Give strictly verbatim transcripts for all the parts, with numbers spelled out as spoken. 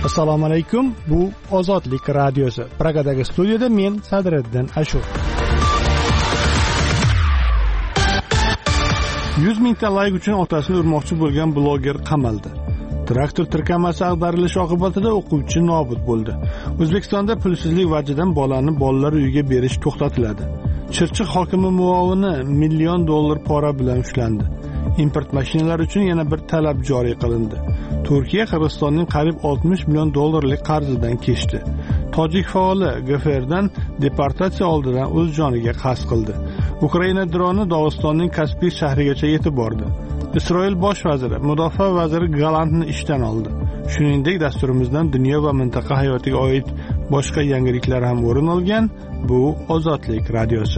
Assalomu alaykum. Bu Ozodlik radiosi. Pragadagi studiyada men Sadriddin Ashur. yuz mingta layk uchun otasini urmoqchi bo'lgan bloger qamaldi. Traktor tirkamasi ag'darilishi oqibatida o'quvchi nobud bo'ldi. O'zbekistonda pulsizlik vajidan bolani bolalar uyiga berish to'xtatiladi. Chirchiq hokimi muovini million dollar pora bilan ushlandi. Import mashinalari uchun yana bir talab joriy qilindi. Turkiya Qirg'izistonning qariyb oltmish million dollarlik qarzidan kechdi. Tojik faoli G F R'dan deportatsiya oldidan o'z joniga qasd qildi. Ukraina droni Dog'istonning Kaspiy shahrigacha yetib bordi. Isroil bosh vaziri, mudofaa vaziri Galantni ishdan oldi. Shuningdek, dasturimizdan dunyo va mintaqa hayotiga oid boshqa yangiliklar ham o'rin olgan. Bu Ozodlik radiosi.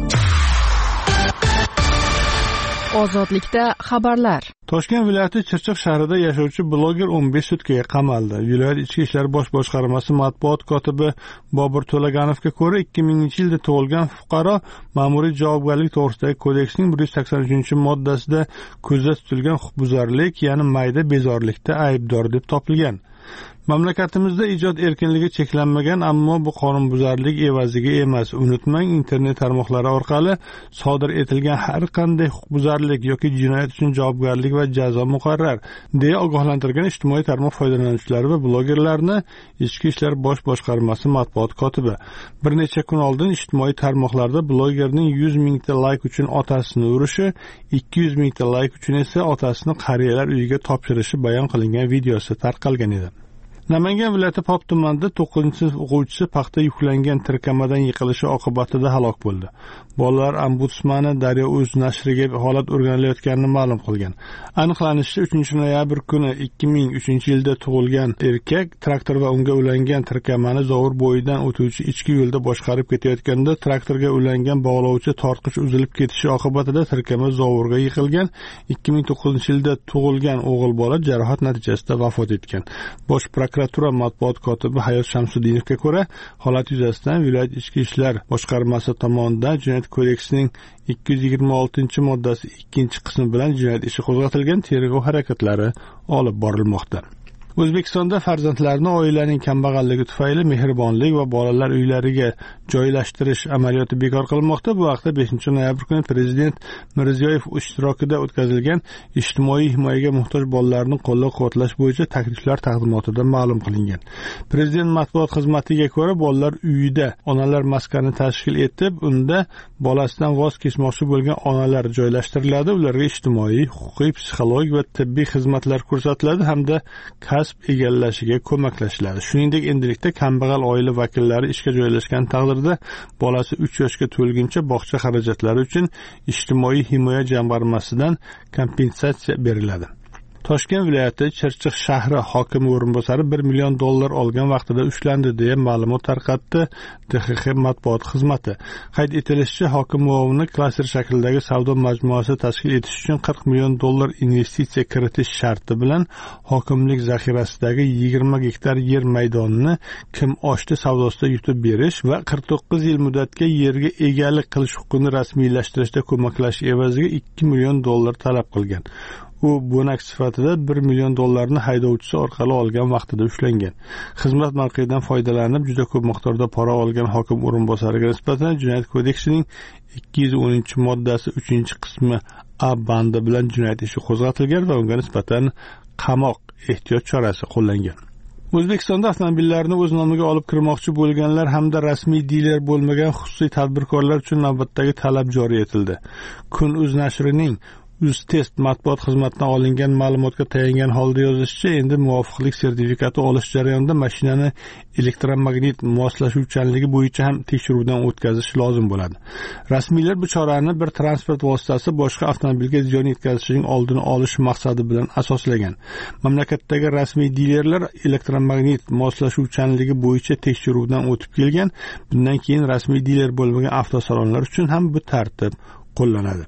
Ozodlikda xabarlar. Toshkent viloyati Chirchiq shahrida yashovchi bloger o'n besh sutkaga qamaldi. Viloyat ichki ishlar bosh boshqarmasi matbuot kotibi Bobur To'laganovga ko'ra, ikki minginchi yilda tug'ilgan fuqaro ma'muriy javobgarlik to'g'risidagi kodeksning bir yuz sakson uchinchi moddasida ko'zda tutilgan huquqbuzarlik, ya'ni mayda bezorilikda aybdor deb topilgan. Mamlakatimizda ijod erkinligi cheklanmagan, ammo bu qonunbuzarlik evaziga emas. Unutmang, internet tarmoqlari orqali sodir etilgan har qanday huquqbuzarlik yoki jinoyat uchun javobgarlik va jazo muqarrar, deya ogohlantirgan ijtimoiy tarmoq foydalanuvchilari va blogerlarni Ichki ishlar bosh boshqarmasi matbuot kotibi. Bir necha kun oldin ijtimoiy tarmoqlarda blogerning yuz mingta layk uchun otasini urishi, ikki yuz mingta layk uchun esa otasini qariyalar uyiga topshirishi bayon qilingan videosi tarqalgan edi. Namangan viloyati Pop tumanida to'qqizinchi sinf o'quvchisi paxta yuklangan tirkamadan yiqilishi oqibatida halok bo'ldi. Bolalar ombudsmani Daryo.uz nashriga holat o'rganilayotganini ma'lum qilgan. Aniqlanishicha, uchinchi noyabr kuni ikki ming uchinchi yilda tug'ilgan erkak traktor va unga ulangan tirkamani Zovur bo'yidan o'tuvchi ichki yo'lda boshqarib ketayotganda traktorga ulangan bog'lovchi tortqich uzilib ketishi oqibatida tirkama Zovurga yiqilgan. ikki ming to'qqizinchi yilda tug'ilgan o'g'il bola jarohat natijasida vafot etgan. Bosh prokuratura matbuot kotibi Hayot Shamsuddinovga ko'ra, holat yuzasidan viloyat ichki ishlar boshqarmasi tomonidan Jinoyat kodeksining ikki yuz yigirma oltinchi moddasi ikkinchi qismi bilan jinoyat ishi qo'zg'atilgan, tergov harakatlari olib borilmoqda. O'zbekistonda farzandlarni oilaning kambag'alligi tufayli mehribonlik va bolalar uylariga joylashtirish amaliyoti bekor qilinmoqda. Bu haqda beshinchi noyabr kuni Prezident Mirziyoyev ishtirokida o'tkazilgan ijtimoiy himoyaga muhtoj bolalarni qo'llab-quvvatlash bo'yicha takliflar taqdimotida ma'lum qilingan. Prezident matbuot xizmatiga ko'ra, bolalar uyida onalar maskani tashkil etib, unda bolasidan voz kechmoqchi bo'lgan onalar joylashtiriladi. Ularga ijtimoiy, huquqiy, psixologik va tibbiy xizmatlar ko'rsatiladi hamda kasb egallashiga ko'maklashiladi. Shuningdek, endilikda kambag'al oila vakillari ishga joylashgan taqdirda bolasi uch yoshga to'lguncha bog'cha xarajatlari uchun ijtimoiy himoya jamg'armasidan kompensatsiya beriladi. Toshkent viloyati Chirchiq shahri hokimi o'rinbosari bir million dollar olgan vaqtida ushlandi, deya ma'lumot tarqatdi D X X matbuot xizmati. Qayd etilishicha, hokim muovini klaster shaklidagi savdo majmuasi tashkil etish uchun qirq million dollar investitsiya kiritish sharti bilan hokimlik zaxirasidagi yigirma gektar yer maydonini kim oshdi savdosida yutib berish va qirq to'qqiz yil muddatga yerga egalik qilish huquqini rasmiylashtirishda ko'maklash evaziga ikki million dollar talab qilgan. U bo'nak sifatida bir million dollarni haydovchisi orqali olgan vaqtida ushlangan. Xizmat mavqeyidan foydalanib juda ko'p miqdorda pora olgan hokim o'rinbosariga nisbatan Jinoyat kodeksining ikki yuz o'ninchi moddasi uchinchi qismi A bandi bilan jinoyat ishi qo'zg'atilgan va unga nisbatan qamoq ehtiyot chorasi qo'llangan. O'zbekistonda avtomobillarni o'z nomiga olib kirmoqchi bo'lganlar hamda rasmiy diler bo'lmagan xususiy tadbirkorlar uchun navbatdagi talab joriy etildi. Kun.uz nashrining UzTest matbuot xizmatidan olingan ma'lumotga tayangan holda yozishicha, endi muvofiqlik sertifikati olish jarayonida mashinani elektromagnit moslashuvchanligi bo'yicha ham tekshiruvdan o'tkazish lozim bo'ladi. Rasmiylar bu chorani bir transport vositasi boshqa avtomobilga ziyon yetkazishining oldini olish maqsadi bilan asoslagan. Mamlakatdagi rasmiy dilerlar elektromagnit moslashuvchanligi bo'yicha tekshiruvdan o'tib kelgan. Bundan keyin rasmiy diler bo'lmagan avtosalonlar uchun ham bu tartib qo'llanadi.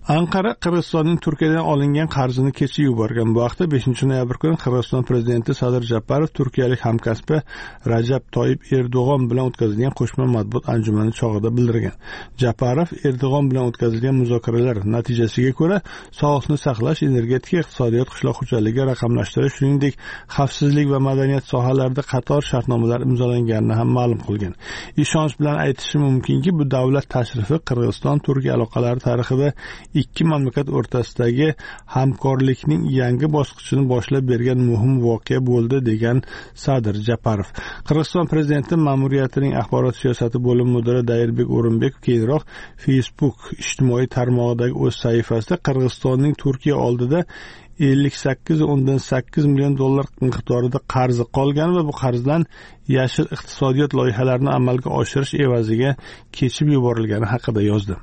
Anqara Qirg'izistonning Turkiyadan olingan qarzini kechib yuborgan. Bu haqda beshinchi noyabr kuni Qirg'iziston prezidenti Sadir Japarov turkiyalik hamkasbi Rajab Toyib Erdo'g'on bilan o'tkazilgan qo'shma matbuot anjumani chog'ida bildirgan. Japarov Erdo'g'on bilan o'tkazilgan muzokaralar natijasiga ko'ra sog'liqni saqlash, energetika, iqtisodiyot, qishloq xo'jaligi, raqamlashtirish, shuningdek xavfsizlik va madaniyat sohalarida qator shartnomalar imzolanganini ham ma'lum qilgan. Ishonch bilan aytishim mumkinki, bu davlat tashrifi Qirg'iziston-Turkiya aloqalari tarixida ikki mamlakat o'rtasidagi hamkorlikning yangi bosqichini boshlab bergan muhim voqea bo'ldi, degan Sadir Japarov. Qirg'iziston prezidenti ma'muriyatining axborot siyosati bo'limi mudiri Dairbek O'rinbekov keyinroq Facebook ijtimoiy tarmog'idagi o'z sahifasida Qirg'izistonning Turkiya oldida ellik sakkiz o'ndan sakkiz million dollar miqdorida qarzi qolgan va bu qarzdan yashil iqtisodiyot loyihalarini amalga oshirish evaziga kechib yuborilgani haqida yozdi.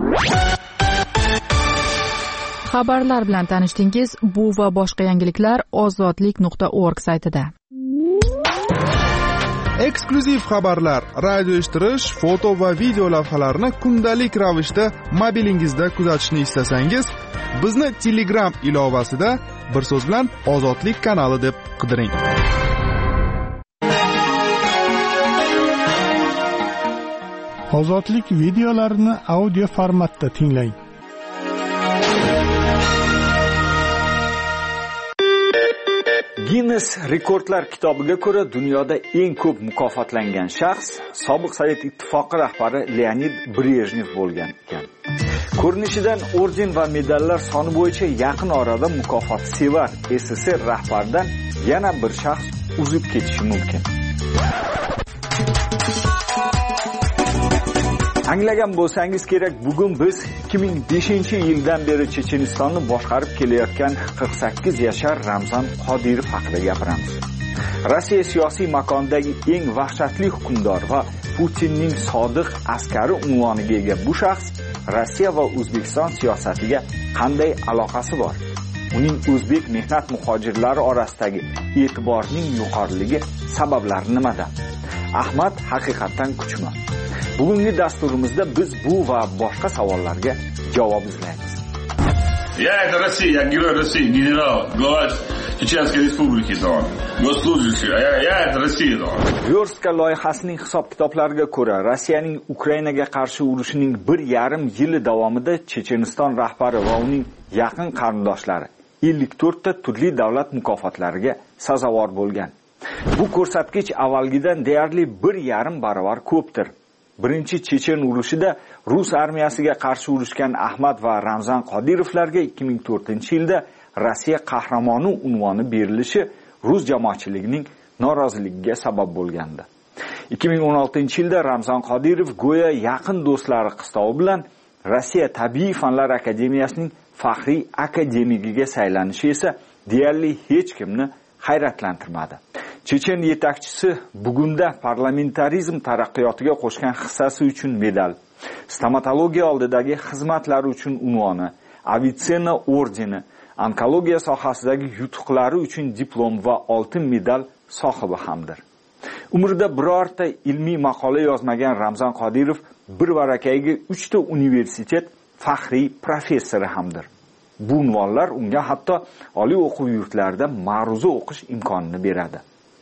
Xabarlar bilan tanishdingiz. Bu va boshqa yangiliklar ozodlik nuqta org saytida. Eksklyuziv xabarlar, radio eshittirish, foto va video lavhalarni kundalik ravishda mobilingizda kuzatishni istasangiz, bizni Telegram ilovasida bir so'z bilan Ozodlik kanali deb qidiring. Ozodlik videolarini audio formatda tinglang. Guinness rekordlar kitobiga ko'ra dunyoda eng ko'p mukofotlangan shaxs sobiq Sovet ittifoqi rahbari Leonid Brejnev bo'lgan ekan. Ko'rinishidan orden va medallar soni bo'yicha yaqin orada mukofot sevar S S R rahbaridan yana bir shaxs uzib ketishi mumkin. Anglagan bo'lsangiz kerak, bugun biz ikki ming beshinchi yildan beri Chechenistonni boshqarib kelayotgan qirq sakkiz yashar Ramzan Qodirov haqida gapiramiz. Rossiya siyosiy makonidagi eng vahshatli hukmdor va Putinning sodiq askari unvoniga ega bu shaxs Rossiya va O'zbekiston siyosatiga qanday aloqasi bor? Uning o'zbek mehnat muhojirlari orasidagi e'tiborining yuqoriligi sabablari nimada? Ahmad haqiqatan kuchmi? Bugungi dasturimizda biz bu va boshqa savollarga javob izlaymiz. Я это Россия, я герой России, генерал, глава Чеченской республики, да. Госслужащий, а я, я это Россия, да. Verska loyihasining hisob-kitoblariga ko'ra, Rossiyaning Ukrainaga qarshi urushining bir yarim yili davomida Checheniston rahbari va uning yaqin qarindoshlari ellik to'rtta turli davlat mukofotlariga sazovor bo'lgan. Bu ko'rsatkich avvalgidan deyarli bir yarim barobar ko'pdir. Birinchi Chechen urushida Rus armiyasiga qarshi urushgan Ahmad va Ramzan Qodirovlarga ikki ming to'rtinchi yilda Rossiya qahramoni unvoni berilishi Rus jamoatchiligining noroziligiga sabab bo'lgandi. ikki ming o'n oltinchi yilda Ramzan Qodirov go'yo yaqin do'stlari qistovi bilan Rossiya Tabiiy fanlar akademiyasining faxriy akademigiga saylanishi esa deyarli hech kimni hayratlantirmadi. Chechen yetakchisi bugunda parlamentarizm taraqqiyotiga qo'shgan hissasi uchun medal, stomatologiya oldidagi xizmatlari uchun unvoni, Avitsena ordeni, onkologiya sohasidagi yutuqlari uchun diplom va oltin medal sohibi hamdir. Umrida birorta ilmiy maqola yozmagan Ramzan Qodirov bir varakayga uchta universitet faxriy professori hamdir. Bu unvonlar unga hatto oliy o'quv yurtlarida ma'ruza o'qish imkonini beradi.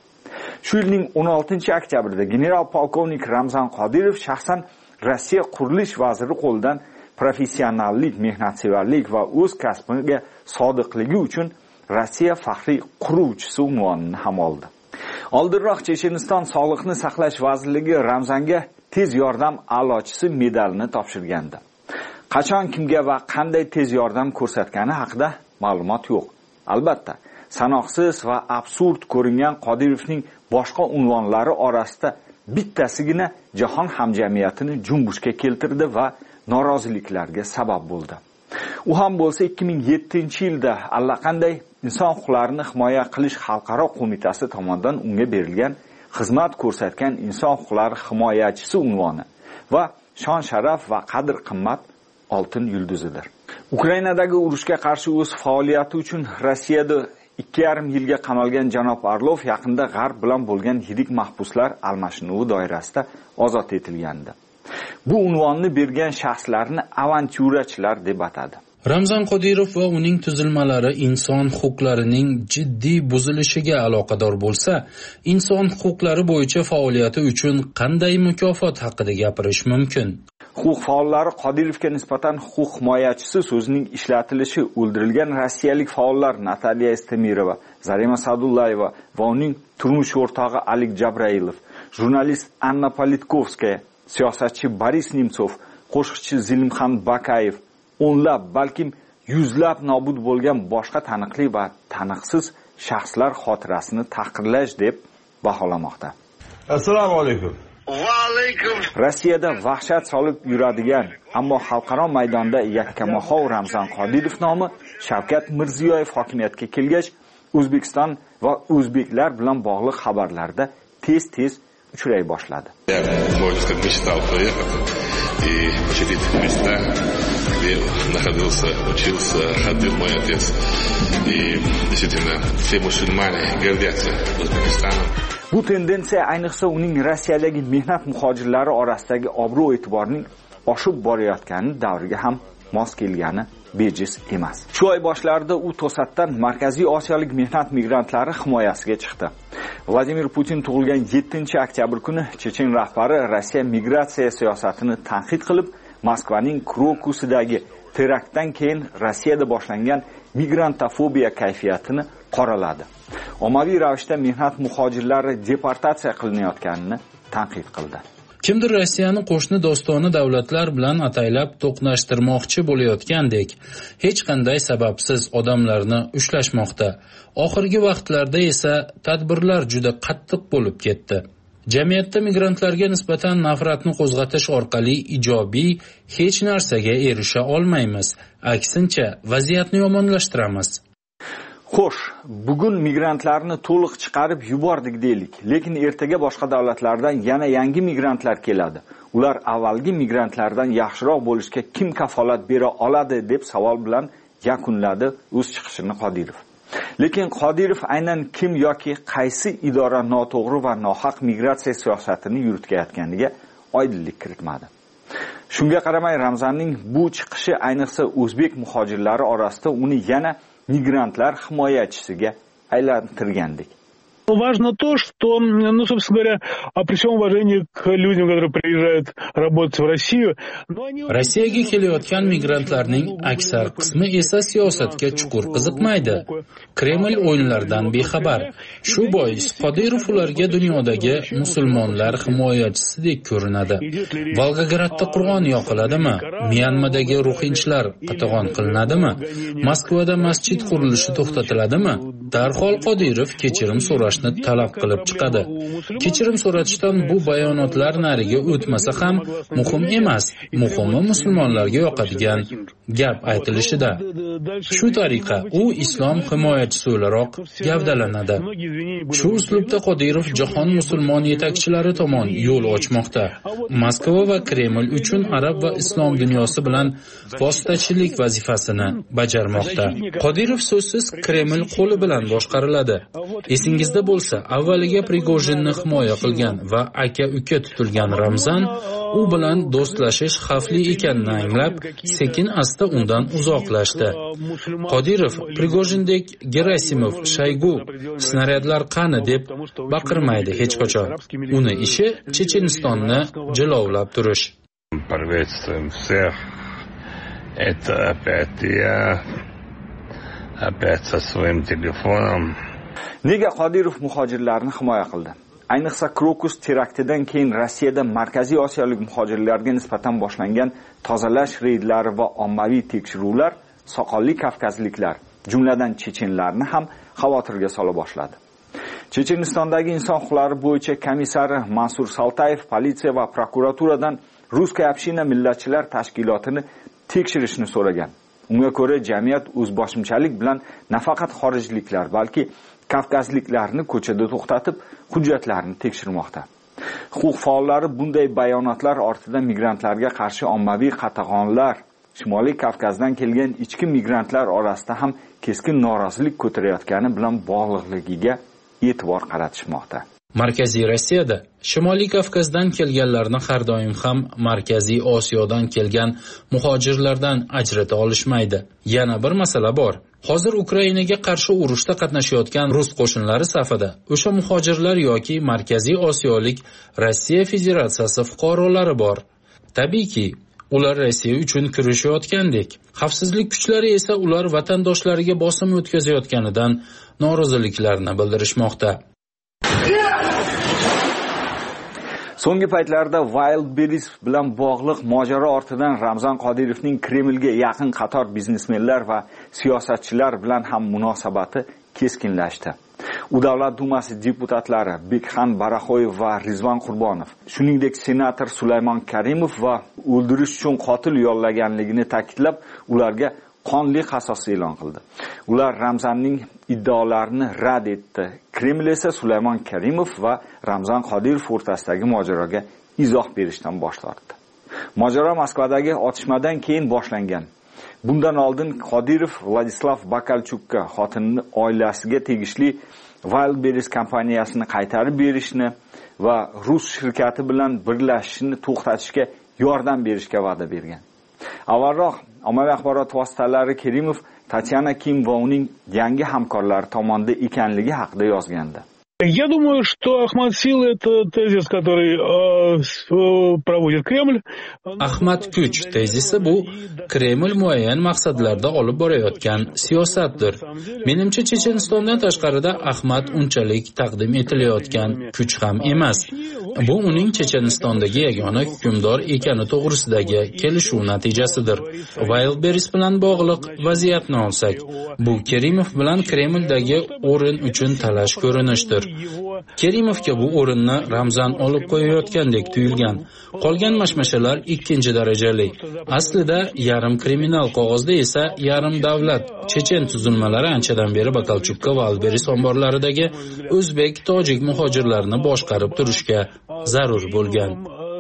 Shu yilning o'n oltinchi oktyabrida general polkovnik Ramzan Qodirov shaxsan Rossiya qurilish vaziri qo'lidan professionallik, mehnatsevarlik va o'z kasbiga sodiqligi uchun Rossiya faxriy quruvchisi unvonini ham oldi. Oldinroq Checheniston Sog'liqni saqlash vazirligi Ramzanga tez yordam a'lochisi medalini topshirgandi. Qachon kimga va qanday tez yordam ko'rsatgani haqida ma'lumot yo'q. Albatta, sanoqsiz va absurd ko'ringan Qodirovning boshqa unvonlari orasida bittasigina jahon hamjamiyatini junbushga keltirdi va noroziliklarga sabab bo'ldi. U ham bo'lsa ikki ming yettinchi yilda allaqanday inson huquqlarini himoya qilish xalqaro qo'mitasi tomonidan unga berilgan xizmat ko'rsatgan inson huquqlari himoyachisi unvoni va shon sharaf va qadr qimmat oltin yulduzidir. Ukrainadagi urushga qarshi o'z faoliyati uchun Rossiyada ikki yarim yilga qamalgan janob Orlov yaqinda G'arb bilan bo'lgan yirik mahbuslar almashinuvi doirasida ozod etilgandi. Bu unvonni bergan shaxslarni avantyurachilar deb atadi. Ramzan Qodirov va uning tuzilmalari inson huquqlarining jiddiy buzilishiga aloqador bo'lsa, inson huquqlari bo'yicha faoliyati uchun qanday mukofot haqida gapirish mumkin? Huquq faollari Qodirovga nisbatan huquq himoyachisi so'zining ishlatilishi, o'ldirilgan rossiyalik faollar Nataliya Estemirova, Zarema Sadullayeva va uning turmush o'rtog'i Alik Jabrailov, jurnalist Anna Politkovskaya, siyosatchi Boris Nemtsov, qo'shiqchi Zilimxan Bakayev, o'nlab, balkim yuzlab nobud bo'lgan boshqa taniqli va taniqsiz shaxslar xotirasini tahqirlash deb baholamoqda. Assalomu alaykum. Va alaykum. Rossiyada vahshat solib yuradigan, ammo xalqaro maydonda yakkamahov Ramzan Qodirov nomi Shavkat Mirziyoyev hokimiyatga kelgach, O'zbekiston va o'zbeklar bilan bog'liq xabarlarda tez-tez uchray boshladi. И посетить места, где находился, учился, ходил мой отец. И действительно, все мусульмане гордятся Узбекистаном. Bu tendensiya ayniqsa uning Rossiyadagi mehnat muhojirlari orasidagi obro' e'tiborning oshib borayotgani davriga ham mos kelgani bejiz emas. Shu oy boshlarida u to'satdan Markaziy Osiyolik mehnat migrantlari himoyasiga chiqdi. Vladimir Putin tug'ilgan yettinchi oktyabr kuni Chechen rahbari Rossiya migratsiya siyosatini tanqid qilib, Moskvaning Krokusidagi teraktdan keyin Rossiyada boshlangan migrantofobiya kayfiyatini qoraladi. Ommaviy ravishda mehnat muhojirlari deportatsiya qilinayotganini tanqid qildi. Kimdir Rossiyani qo'shni do'stona davlatlar bilan ataylab to'qnashtirmoqchi bo'layotgandek, hech qanday sababsiz odamlarni ushlashmoqda. Oxirgi vaqtlarda esa tadbirlar juda qattiq bo'lib ketdi. Jamiyatda migrantlarga nisbatan nafratni qo'zg'atish orqali ijobiy hech narsaga erisha olmaymiz. Aksincha, vaziyatni yomonlashtiramiz. Xo'sh, bugun migrantlarni to'liq chiqarib yubordik deylik, lekin ertaga boshqa davlatlardan yana yangi migrantlar keladi. Ular avvalgi migrantlardan yaxshiroq bo'lishga kim kafolat bera oladi deb savol bilan yakunladi o'z chiqishini Qodirov. Lekin Qodirov aynan kim yoki qaysi idora noto'g'ri va nohaq migratsiya siyosatini yuritayotganiga oydinlik kiritmadi. Shunga qaramay Ramzanning bu chiqishi ayniqsa o'zbek muhojirlari orasida uni yana migrantlar himoyachisiga aylantirgandek. Важно то, что, ну, собственно говоря, при всем уважении к людям, которые приезжают работать в Россию, но они... Rossiyaga kelayotgan migrantlarning aksar qismi esa siyosatga chuqur qiziqmaydi. Kreml o'yinlardan bexabar. Shu bois Qodirov ularga dunyodagi musulmonlar himoyachisidek ko'rinadi. Volgogradda Qur'on yoqiladimi? Myanmadagi ruhinchilar qatag'on qilinadimi? Moskvada masjid qurilishi to'xtatiladimi? Darhol Qodirov kechirim so'rash talab qilib chiqadi. Kechirim so'ratishdan bu bayonotlar nariga o'tmasa ham muhim emas. Muhimi musulmonlarga yoqadigan gap aytilishida. Shu tariqa u islom himoyachisi o'laroq gavdalanadi. Shu uslubda Qodirov jahon musulmon yetakchilari tomon yo'l ochmoqda. Moskva va Kreml uchun arab va islom dunyosi bilan vositachilik vazifasini bajarmoqda. Qodirov so'zsiz Kreml qo'li bilan boshqariladi. Esingizda bo'lsa, avvaliga Prigojinni himoya qilgan va aka-uka tutilgan Ramzan u bilan do'stlashish xavfli ekanini anglab, sekin asta undan uzoqlashdi. Qodirov Prigojindek Gerasimov, Shaygu, snaryadlar qani deb baqirmaydi hech qachon. Uni ishi Chechenistonni jilovlab turish. Приветствуем всех. Это опять я, опять со своим телефоном. Nega Qodirov muhojirlarni himoya qildi? Ayniqsa Krokus teraktidan keyin Rossiyada Markaziy Osiyolik muhojirlarga nisbatan boshlangan tozalash reydlari va ommaviy tekshiruvlar soqolli kavkazliklar, jumladan chechenlarni ham xavotirga sola boshladi. Chechenistondagi inson huquqlari bo'yicha komissari Mansur Saltayev politsiya va prokuraturadan Ruskiy община millatchilar tashkilotini tekshirishni so'ragan. Unga ko'ra, jamiyat o'zboshimchalik bilan nafaqat xorijliklar, balki kavkazliklarni ko'chada to'xtatib, hujjatlarini tekshirmoqda. Huquq faollari bunday bayonotlar ortida migrantlarga qarshi ommaviy qatag'onlar, Shimoliy Kavkazdan kelgan ichki migrantlar orasida ham keskin norozilik ko'tarayotgani bilan bog'liqligiga e'tibor qaratishmoqda. Markaziy Rossiyada Shimoliy Kavkazdan kelganlarni har doim ham Markaziy Osiyodan kelgan muhojirlardan ajrata olishmaydi. Yana bir masala bor. Hozir Ukrainaga qarshi urushda qatnashayotgan rus qo'shinlari safida o'sha muhojirlar yoki Markaziy Osiyolik Rossiya Federatsiyasi fuqarolari bor. Tabiiyki, ular Rossiya uchun kurashayotgandek. Xavfsizlik kuchlari esa ular vatandoshlariga bosim o'tkazayotganidan noroziliklarini bildirishmoqda. So'nggi paytlarda Wildberries bilan bog'liq mojaro ortidan Ramzan Qodirovning Kremlga yaqin qator biznesmenlar va siyosatchilar bilan ham munosabati keskinlashdi. U Davlat Dumasi deputatlari Bekxan Baraxoyev va Rizvan Qurbonov, shuningdek senator Sulaymon Karimov va o'ldirish uchun qotil yollaganligini ta'kidlab, ularga qonli qasos e'lon qildi. Ular Ramzanning iddaolarini rad etdi. Kreml esa Sulaymon Karimov va Ramzan Qodirov o'rtasidagi mojaroga izoh berishdan bosh tortdi. Mojaro Moskvadagi otishmadan keyin boshlangan. Bundan oldin Qodirov Vladislav Bakalchukka xotinining oilasiga tegishli Wildberries kompaniyasini qaytarib berishni va rus shirkati bilan birlashishni to'xtatishga yordam berishga va'da bergan. Avvalroq ommaviy axborot vositalari Kerimov Tatyana Kim va uning yangi hamkorlari tomonidan ekanligi haqida yozgandi. Я думаю, что Ахмад Сил – это тезис, который э, проводит Кремль. Ahmad Kuch tezisi bu Kreml muayyan maqsadlarda olib borayotgan siyosatdir. Menimcha Chechenistondan tashqarida Ahmad unchalik taqdim etilayotgan kuch ham emas. Bu uning Chechenistondagi yagona hukmdor ekani to'g'risidagi kelishuv natijasidir. Wildberries bilan bog'liq vaziyatni olsak, bu Kerimov bilan Kremldagi o'rin uchun talash ko'rinishdir. Kerimovga bu o'rinni Ramzan olib qo'yayotgandek tuyulgan. Qolgan mashmashalar ikkinchi darajali. Aslida yarim kriminal qog'ozda esa yarim davlat chechen tuzilmalari anchadan beri Bakalchukka va Wildberries omborlaridagi o'zbek, tojik muhojirlarni boshqarib turishga zarur bo'lgan.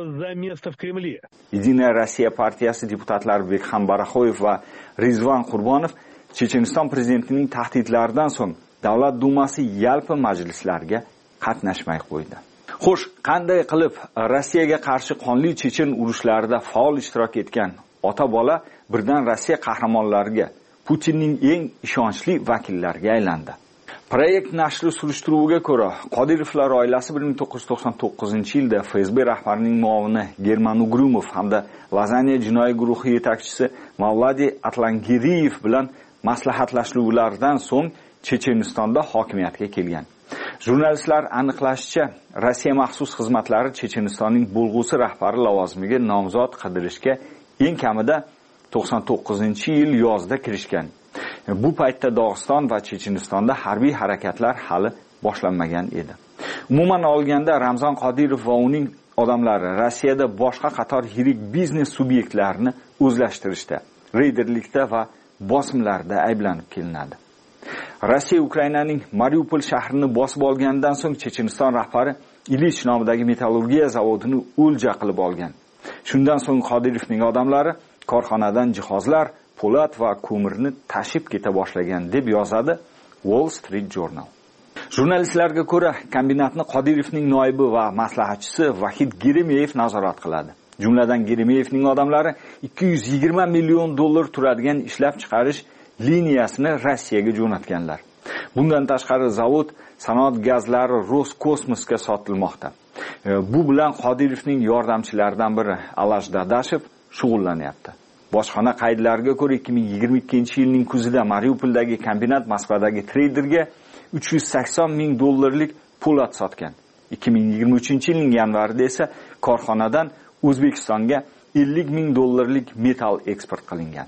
Единая Россия partiyasi deputatlari Bekxan Baraxoyev va Rizvan Qurbonov Checheniston prezidentining tahdidlaridan so'ng Davlat Dumasi yalpi majlislarga qatnashmay qo'ydi. Xo'sh, qanday qilib Rossiyaga qarshi qonli chechen urushlarida faol ishtirok etgan ota-bola birdan Rossiya qahramonlariga, Putinning eng ishonchli vakillariga aylandi? Proyekt nashri surishtiruviga ko'ra, Qodirovlar oilasi bir ming to'qqiz yuz to'qson to'qqizinchi yilda F S B rahbarining muovini German Ugrumov hamda Lazaniya jinoiy guruhi yetakchisi Mavladi Atlangiriyev bilan maslahatlashuvlardan so'ng Chechenistonda hokimiyatga kelgan. Jurnalistlar aniqlashicha, Rossiya maxsus xizmatlari Chechenistonning bo'lg'usi rahbari lavozimiga nomzod qidirishga eng kamida to'qson to'qqizinchi yil yozda kirishgan. Bu paytda Dog'iston va Chechenistonda harbiy harakatlar hali boshlanmagan edi. Umuman olganda Ramzan Qodirov va uning odamlari Rossiyada boshqa qator yirik biznes subyektlarini o'zlashtirishda, reyderlikda va bosimlarda ayblanib kelinadi. Rossiya Ukrainaning Mariupol shahrini bosib olgandan so'ng Checheniston rahbari Ilich nomidagi metallurgiya zavodini o'lja qilib olgan. Shundan so'ng Qodirovning odamlari korxonadan jihozlar, po'lat va ko'mirni tashib keta boshlagan deb yozadi Wall Street Journal. Jurnalistlarga ko'ra, kombinatni Qodirovning noibi va maslahatchisi Vahid Geremeyev nazorat qiladi. Jumladan Geremeyevning odamlari ikki yuz yigirma million dollar turadigan ishlab chiqarish liniyasini Rossiyaga jo'natganlar. Bundan tashqari zavod sanoat gazlari Roskosmosga sotilmoqda. Bu bilan Qodirovning yordamchilaridan biri Alash Dadashev shug'ullanyapti. Bojxona qaydlariga ko'ra ikki ming yigirma ikkinchi yilning kuzida Mariupoldagi kombinat Moskvadagi treyderga uch yuz sakson ming dollarlik po'lat sotgan. ikki ming yigirma uchinchi yilning yanvarida esa korxonadan O'zbekistonga ellik ming dollarlik metal eksport qilingan.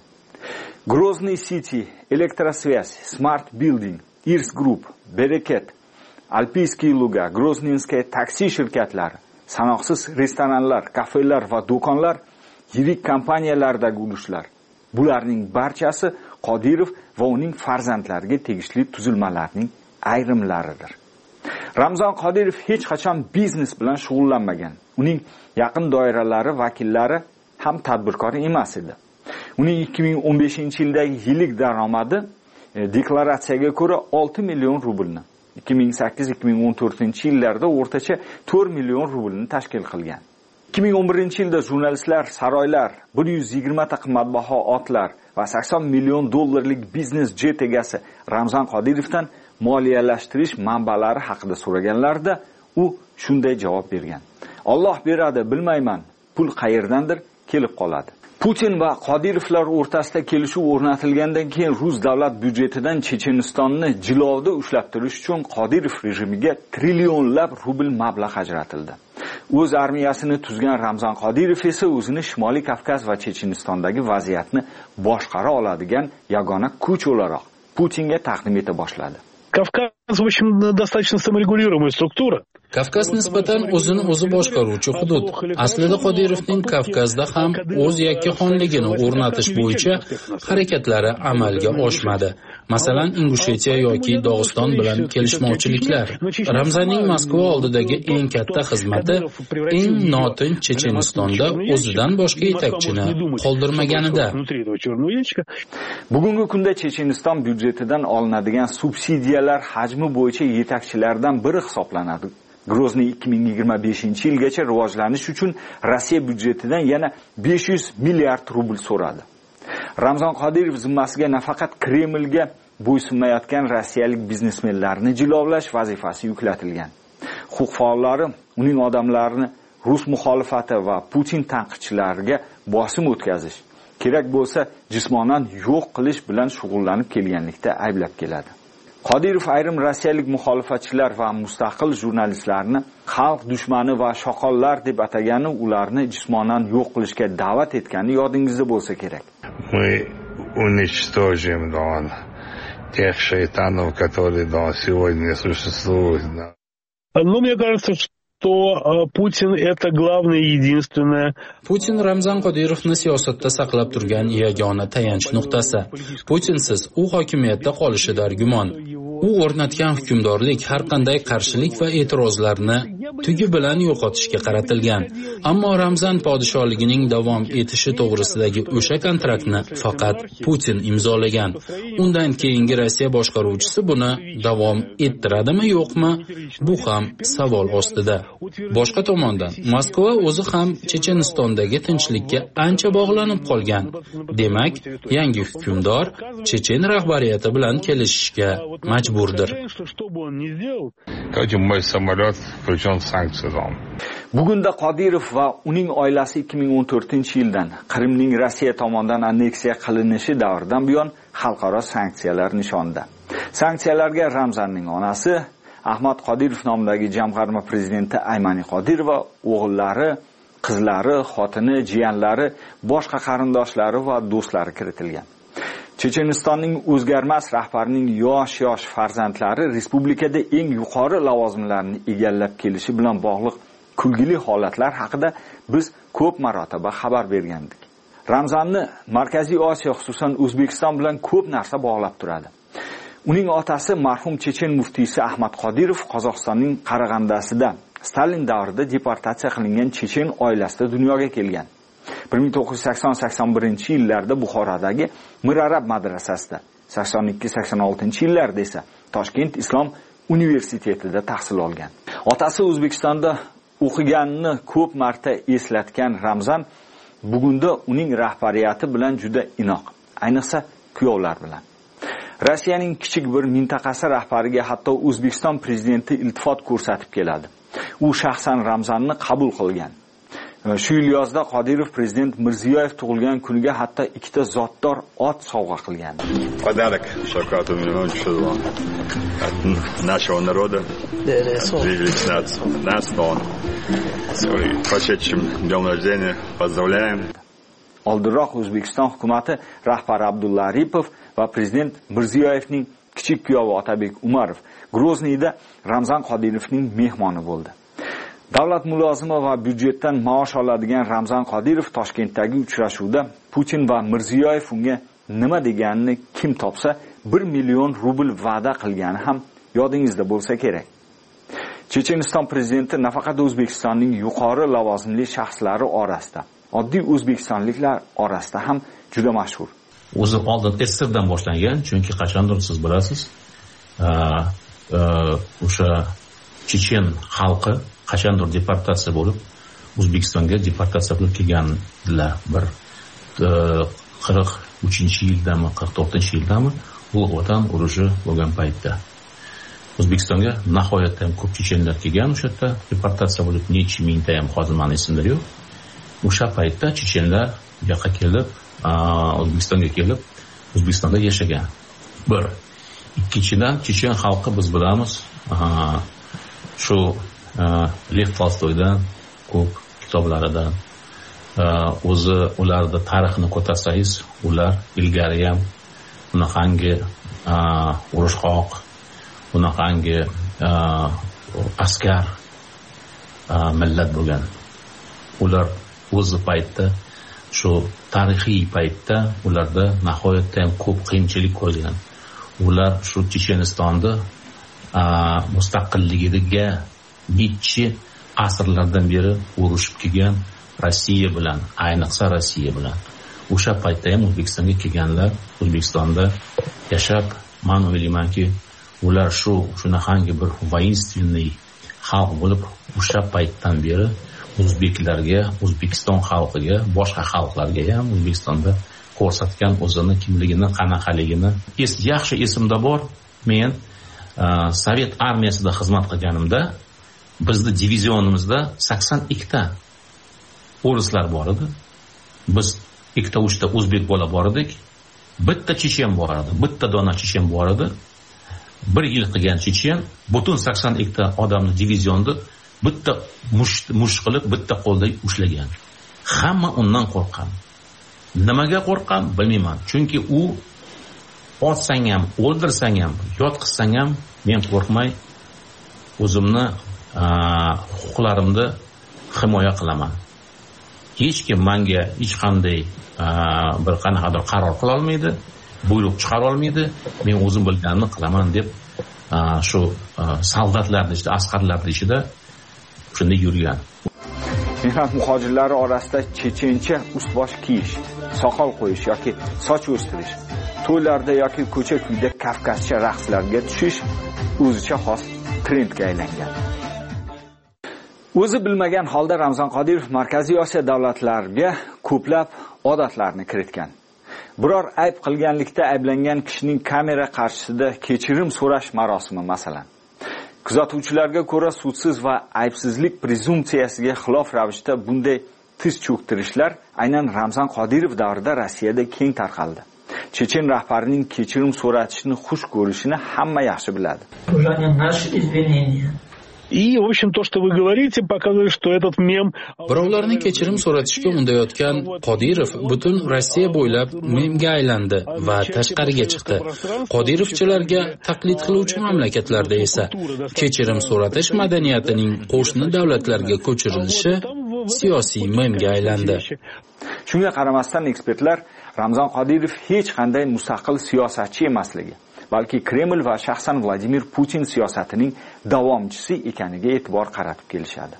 Grozny City, Elektrosvязь, Smart Building, Irs Group, Bereket, Alpiyskiy Luga, Grozninskaya taksi shirkatlari, sanoqsiz restoranlar, kafelar va do'konlar, yirik kompaniyalardagi ulushlar. Bularning barchasi Qodirov va uning farzandlariga tegishli tuzilmalarning ayrimlaridir. Ramzan Qodirov hech qachon biznes bilan shug'ullanmagan. Uning yaqin doiralari vakillari ham tadbirkor emas edi. Uning ikki ming o'n beshinchi yildagi yillik daromadi deklaratsiyaga ko'ra olti million rublni, ikki ming sakkiz ikki ming o'n to'rtinchi yillarda o'rtacha to'rt million rublni tashkil qilgan. ikki ming o'n birinchi yilda jurnalistlar, saroylar, bir yuz yigirma ta qimmatbaho otlar va sakson million dollarlik biznes jet egasi Ramzan Qodirovdan moliyalashtirish manbalari haqida so'raganlarda u shunday javob bergan: Alloh beradi, bilmayman, pul qayerdandir kelib qoladi. Putin va Qodirovlar o'rtasida kelishuv o'rnatilgandan keyin Rus davlat byudjetidan Chechenistonni jilovda ushlab turish uchun Qodirov rejimiga trillionlab rubl mablag' ajratildi. O'z armiyasini tuzgan Ramzan Qodirov esa o'zini Shimoliy Kavkaz va Chechenistondagi vaziyatni boshqara oladigan yagona kuch o'laroq Putinga taqdim eta boshladi. Кавказ, в общем, достаточно саморегулируемая структура. Kavkaz nisbatan o'zini o'zi boshqaruvchi hudud. Aslida Qodirovning Kavkazda ham o'z yakkaxonligini o'rnatish bo'yicha harakatlari amalga oshmadi. Masalan, Ingushetiya yoki Dog'iston bilan kelishmovchiliklar. Ramzanning Moskva oldidagi eng katta xizmati eng notinch Chechenistonda o'zidan boshqa yetakchini qoldirmaganida. Bugungi kunda Checheniston byudjetidan olinadigan subsidiyalar hajmi bo'yicha yetakchilardan biri hisoblanadi. Grozniy ikki ming yigirma beshinchi yilgacha rivojlanish uchun Rossiya byudjetidan yana besh yuz milliard rubl so'radi. Ramzan Qodirov zimmasiga nafaqat Kremlga bo'ysunmayotgan rossiyalik biznesmenlarni jilovlash vazifasi yuklatilgan. Huquq faollari uning odamlarini Rus muxolifati va Putin tanqidchilariga bosim o'tkazish, kerak bo'lsa jismonan yo'q qilish bilan shug'ullanib kelganlikda ayblab keladi. Qodirov ayrim rossiyalik muxolifatchilar va mustaqil jurnalistlarni xalq dushmani va shoqollar deb atagani, ularni jismonan yo'q qilishga da'vat etgani yodingizda bo'lsa kerak. Мы уничтожим Дон тех шайтанов, которые до сегодня существуют. Но мне кажется, что Putin это главное и единственное. Putin Ramzan Qodirovni siyosatda saqlab turgan yagona tayanch nuqtasi. Putinsiz u hokimiyatda qolishi dargumon. U o'rnatgan hukmdorlik har qanday qarshilik va e'tirozlarni tugi bilan yo'qotishga qaratilgan. Ammo Ramzan podsholigining davom etishi to'g'risidagi o'sha kontraktni faqat Putin imzolagan. Undan keyingi Rossiya boshqaruvchisi buni davom ettiradimi, yo'qmi? Bu ham savol ostida. Boshqa tomondan, Moskva o'zi ham Chechenistondagi tinchlikka ancha bog'lanib qolgan. Demak, yangi hukmdor Chechen rahbariyati bilan kelishishga majburdir. Bugunda Qodirov va uning oilasi ikki ming o'n to'rtinchi yildan Qrimning Rossiya tomonidan anneksiya qilinishi davridan buyon xalqaro sanksiyalar nishonida. Sanksiyalarga Ramzanning onasi Ahmad Qodirov nomidagi jamg'arma prezidenti Aymani Qodirov va o'g'illari, qizlari, xotini, jiyanlari, boshqa qarindoshlari va do'stlari kiritilgan. Chechenistonning o'zgarmas rahbarining yosh-yosh farzandlari respublikada eng yuqori lavozimlarni egallab kelishi bilan bog'liq kulgili holatlar haqida biz ko'p marotaba xabar bergandik. Ramzanni Markaziy Osiyo, xususan O'zbekiston bilan ko'p narsa bog'lab turadi. Uning otasi marhum Chechen muftiysi Ahmad Qodirov Qozog'istonning Qarag'andasida Stalin davrida deportatsiya qilingan chechen oilasida dunyoga kelgan. bir ming to'qqiz yuz sakson sakson birinchi yillarda Buxorodagi Mir Arab madrasasida, sakson ikki sakson oltinchi yillarda esa Toshkent Islom universitetida tahsil olgan. Otasi O'zbekistonda o'qiganini ko'p marta eslatgan Ramzan bugunda uning rahbariyati bilan juda inoq, ayniqsa kuyovlar bilan. Rossiyaning kichik bir mintaqasi rahbariga hatto O'zbekiston prezidenti iltifot ko'rsatib keladi. U shaxsan Ramzanni qabul qilgan. Shu yil yozda Qodirov prezident Mirziyoyev tug'ilgan kuniga hatto ikkita zotdor ot sovg'a qilgan. Подарок Шавкату Мироновичу от нашего народа, лично от нас, он с прошедшим днем рождения поздравляем. Oldinroq O'zbekiston hukumati rahbari Abdulla Aripov va prezident Mirziyoyevning kichik kuyovi Otabek Umarov Grozniyda Ramzan Qodirovning mehmoni bo'ldi. Davlat mulozimi va byudjetdan maosh oladigan Ramzan Qodirov Toshkentdagi uchrashuvda Putin va Mirziyoyev unga nima deganini kim topsa bir million rubl va'da qilgani ham yodingizda bo'lsa kerak. Checheniston prezidenti nafaqat O'zbekistonning yuqori lavozimli shaxslari orasida, oddiy o'zbekistonliklar orasida ham juda mashhur. O'zi oldin S S R dan boshlangan, chunki qachondir siz bilasiz, o'sha chechen xalqi qachondir deportatsiya bo'lib O'zbekistonga deportatsiya qilib kelgandilar. Bir qirq uchinchi yildami, qirq to'rtinchi yildami ulug' vatan urushi bo'lgan paytda O'zbekistonga nihoyatda ham ko'p chechenlar kelgan. O'sha yerda deportatsiya bo'lib necha mingta ham hozir meni esimda yo'q. O'sha paytda chechenlar bu yoqqa kelib, O'zbekistonga kelib, O'zbekistonda yashagan. Bir. Ikkinchidan, chechen xalqi biz bilamiz, shu Lev Tolstoydan ko'p kitoblaridan o'zi ularda tarixini ko'tarsangiz, ular ilgari ham bunaqangi urushqoq, bunaqangi askar millat bo'lgan. Ular o'zi paytda, shu tarixiy paytda ularda nihoyatda ham ko'p qiyinchilik ko'rgan. Ular shu Chechenistonda mustaqilligiga necha asrlardan beri urushib kelgan Rossiya bilan, ayniqsa Rossiya bilan. O'sha paytda ham O'zbekistonga kelganlar, O'zbekistonda yashab, men o'ylaymanki, ular shu shunaqangi bir voinственный xalq bo'lib, o'sha paytdan beri o'zbeklarga, O'zbekiston xalqiga, boshqa xalqlarga ham O'zbekistonda ko'rsatgan o'zini kimligini, qanaqaligini es yaxshi esimda bor. Men Sovet armiyasida xizmat qilganimda bizda divizionimizda sakson ikkita o'rislar bor edi. Biz ikkita uchta o'zbek bola bor edik. Bitta chechen bor edi. Bitta dona chechen bor edi. Bir yil qilgan chechen butun sakson ikkita odamni divizionda bitta mush mush qilib, bitta qo'lda ushlagan. Hamma undan qo'rqqan. Nimaga qo'rqqan bilmayman. Chunki u otsang ham, o'ldirsang ham, yotqizsang ham men qo'rqmay o'zimni huquqlarimni himoya qilaman. Hech kim menga hech qanday bir qanaqadir qaror qila olmaydi, buyruq chiqara olmaydi. Men o'zim bilganimni qilaman deb shu soldatlarning ichida, askarlarning ichida shunday yurgan. Mehnat muhojirlari orasida chechencha ust-bosh kiyish, soqol qo'yish yoki soch o'stirish, to'ylarda yoki ko'cha-kuyda kavkazcha raqslarga tushish o'zicha xos trendga aylangan. O'zi bilmagan holda Ramzan Qodirov Markaziy Osiyo davlatlariga ko'plab odatlarni kiritgan. Biror ayb qilganlikda ayblangan kishining kamera qarshisida kechirim so'rash marosimi masalan. Kuzatuvchilarga ko'ra sudsiz va aybsizlik prezumsiyasiga xilof ravishda bunday tiz cho'ktirishlar aynan Ramzan Qodirov davrida Rossiyada keng tarqaldi. Chechen rahbarining kechirim so'ratishni xush ko'rishini hamma yaxshi biladi. И, в общем, то, что вы говорите, показывает, что этот мем... Birovlarning kechirim so'ratishga undayotgan Qodirov butun Rossiya bo'ylab memga aylandi va tashqariga chiqdi. Qodirovchilarga taqlid qiluvchi mamlakatlarda esa kechirim so'ratish madaniyatining qo'shni davlatlarga ko'chirilishi siyosiy memga aylandi. Shunga qaramasdan ekspertlar Ramzan Qodirov hech qanday mustaqil siyosatchi emasligi, balki Kreml va shaxsan Vladimir Putin siyosatining davomchisi ekaniga e'tibor qaratib kelishadi.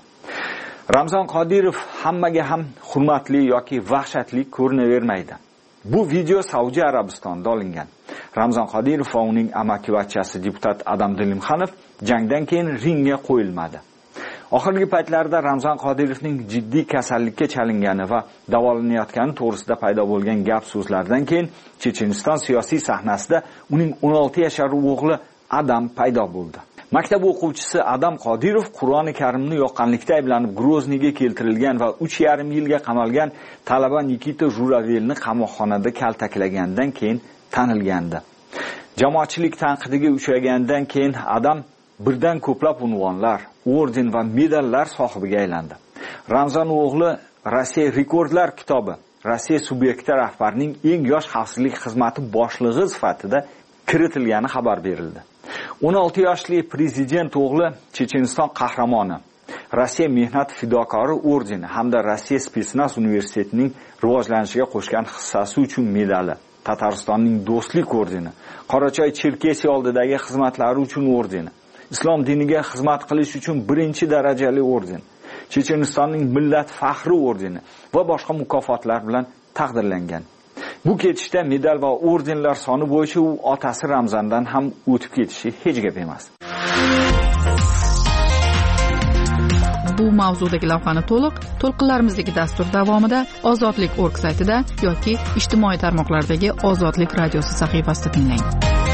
Ramzan Qodirov hammaga ham hurmatli yoki vahshatli ko'rinavermaydi. Bu video Saudiya Arabistonida olingan. Ramzan Qodirov va uning amakivachchasi deputat Adam Dilimxanov jangdan keyin ringga qo'yilmadi. Oxirgi paytlarda Ramzan Qodirovning jiddiy kasallikka chalingani va davolanayotgani to'g'risida paydo bo'lgan gap so'zlardan keyin Checheniston siyosiy sahnasida uning o'n olti yashar o'g'li Adam paydo bo'ldi. Maktab o'quvchisi Adam Qodirov Qur'oni Karimni yoqqanlikda ayblanib Grozniyga keltirilgan va uch yarim yilga qamalgan talaba Nikita Juravelni qamoqxonada kaltaklagandan keyin tanilgandi. Jamoatchilik tanqidiga uchragandan keyin Adam birdan ko'plab unvonlar, orden va medallar sohibiga aylandi. Ramzan o'g'li Rossiya rekordlar kitobi Rossiya subyekti rahbarining eng yosh xavfsizlik xizmati boshlig'i sifatida kiritilgani xabar berildi. o'n olti yoshli prezident o'g'li Checheniston qahramoni, Rossiya mehnat fidokori ordeni hamda Rossiya Spetsnaz universitetining rivojlanishiga qo'shgan hissasi uchun medali, Tataristonning do'stlik ordeni, Qorachoy Cherkesiya oldidagi xizmatlari uchun ordeni, Islom diniga xizmat qilish uchun birinchi darajali orden, Chechenistonning millat faxri ordeni va boshqa mukofotlar bilan taqdirlangan. Bu ketishda medal va ordenlar soni bo'yicha u otasi Ramzandan ham o'tib ketishi hech gap emas. Bu mavzudagi lavhani to'liq to'lqinlarimizdagi dastur davomida Ozodlik nokta org saytida yoki ijtimoiy tarmoqlardagi Ozodlik radiosi sahifasida tinglang.